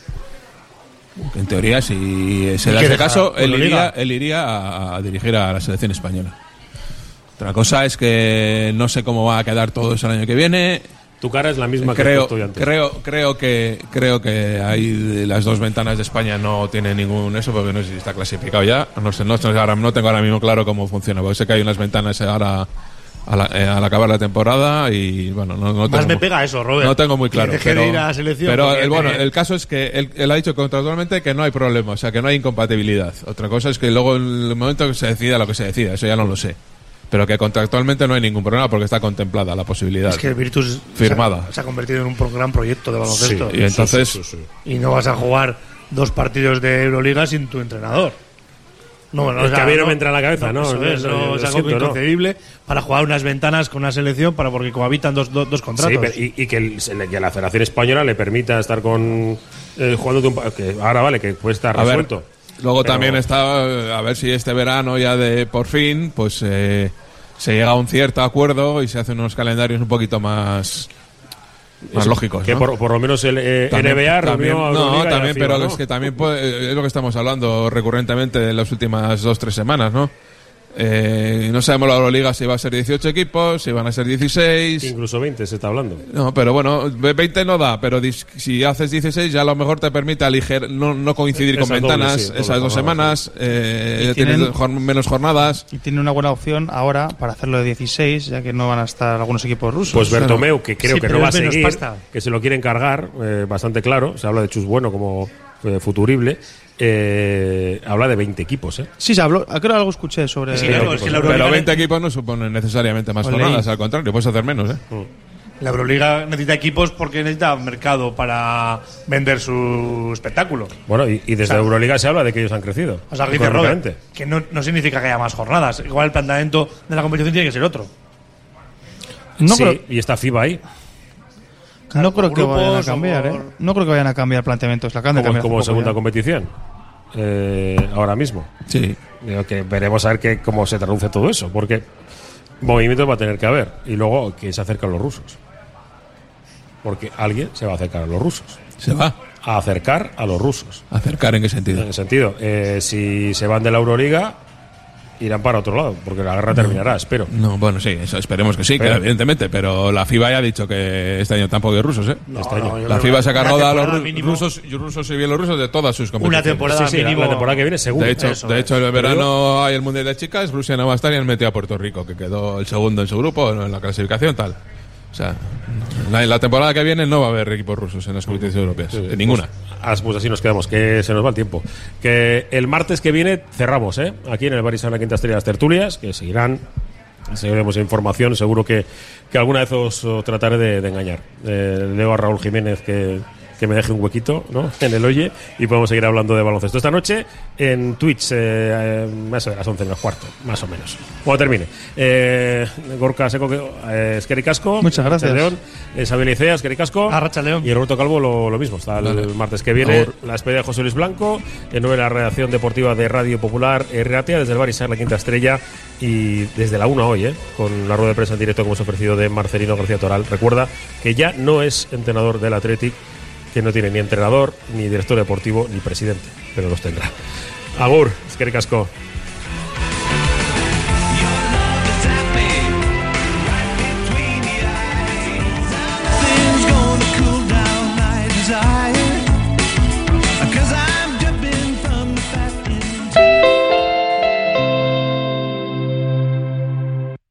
S2: En teoría, si se da ese caso, él iría a dirigir a la selección española. Otra cosa es que no sé cómo va a quedar todo eso el año que viene.
S1: Tu cara es la misma que estoy antes.
S2: Creo que ahí las 2 ventanas de España no tienen ningún eso, porque no sé si está clasificado ya. No tengo ahora mismo claro cómo funciona, porque sé que hay unas ventanas ahora al acabar la temporada y bueno, no tengo
S4: más me pega eso, Robert.
S2: No tengo muy claro.
S4: Que deje de ir a la selección.
S2: Pero el caso es que él ha dicho contractualmente que no hay problema, o sea, que no hay incompatibilidad. Otra cosa es que luego en el momento que se decida lo que se decida, eso ya no lo sé. Pero que contractualmente no hay ningún problema porque está contemplada la posibilidad.
S4: Es que el Virtus
S2: firmada.
S4: Se ha convertido en un gran proyecto de baloncesto.
S2: Sí, y entonces
S4: y no vas a jugar 2 partidos de Euroliga sin tu entrenador.
S1: El que me entra en la cabeza, ¿no?
S4: Es algo inconcebible para jugar unas ventanas con una selección porque cohabitan dos contratos.
S1: Sí, y que la Federación Española le permita estar con jugando que ahora vale que puede estar resuelto.
S2: Luego también está a ver si este verano ya por fin pues se llega a un cierto acuerdo y se hacen unos calendarios un poquito más lógicos,
S1: que
S2: ¿no?
S1: por lo menos el NBA reunió
S2: también, pero ¿no? Es que también es lo que estamos hablando recurrentemente en las últimas 2-3 semanas, ¿no? No sabemos la Euroliga si va a ser 18 equipos, si van a ser 16.
S1: Incluso 20 se está hablando.
S2: No, pero bueno, 20 no da, pero si haces 16 ya a lo mejor te permite no coincidir con ventanas esas 2 semanas, tienes menos jornadas.
S3: Y tiene una buena opción ahora para hacerlo de 16, ya que no van a estar algunos equipos rusos.
S1: Pues Bertomeu, que creo que no va a seguir, que se lo quieren cargar, bastante claro, se habla de Chus Bueno como futurible. Habla de 20 equipos,
S3: Sí, se habló, creo que algo escuché sobre...
S4: Sí,
S2: pero 20 equipos no suponen necesariamente más jornadas, al contrario, puedes hacer menos,
S4: La Euroliga necesita equipos porque necesita mercado para vender su espectáculo.
S1: Bueno, y desde Euroliga se habla de que ellos han crecido.
S4: O sea, que dice Robert, que no significa que haya más jornadas. Igual el planteamiento de la competición tiene que ser otro.
S1: Y está FIBA ahí.
S3: No creo que vayan a cambiar, No creo que vayan a cambiar planteamientos.
S1: Como segunda competición. Ahora mismo.
S2: Sí.
S1: Que veremos a ver cómo se traduce todo eso. Porque movimientos va a tener que haber. Y luego que se acercan los rusos. Porque alguien se va a acercar a los rusos.
S2: ¿Se va?
S1: A acercar a los rusos.
S2: ¿Acercar en qué sentido?
S1: En el sentido, si se van de la Euroliga, irán para otro lado, porque la guerra terminará, espero.
S2: No, bueno, sí, eso esperemos que sí, que evidentemente, pero la FIBA ya ha dicho que este año tampoco hay rusos, la FIBA se ha cargado a los rusos y bielorrusos de todas sus competiciones.
S4: Una temporada mínimo.
S1: La temporada que viene, seguro.
S2: De hecho, el verano hay el Mundial de Chicas, Rusia no va a estar y han metido a Puerto Rico, que quedó el segundo en su grupo, en la clasificación, tal. O O sea, la temporada que viene no va a haber equipos rusos en las competiciones europeas. Ninguna.
S1: Pues así nos quedamos, que se nos va el tiempo. Que el martes que viene cerramos, aquí en el Barisal La Quinta Estrella las tertulias, que seguiremos información. Seguro que alguna vez os trataré de engañar. Leo a Raúl Jiménez que me deje un huequito, ¿no?, en el oye, y podemos seguir hablando de baloncesto esta noche en Twitch, más a las 11:15, más o menos, cuando termine. Gorka Seco, Eskerrik asko.
S3: Muchas gracias.
S1: León, Isabel Icea, Eskerrik asko.
S4: Arracha León.
S1: Y Roberto Calvo lo mismo, hasta el martes que viene. La despedida de José Luis Blanco, en nombre de la redacción deportiva de Radio Popular Ratia, desde el Barisal La Quinta Estrella, y desde la 1 hoy, con la rueda de prensa en directo que hemos ofrecido de Marcelino García Toral. Recuerda que ya no es entrenador del Athletic, que no tiene ni entrenador, ni director deportivo, ni presidente, pero los tendrá. Agur, eskerrik asko.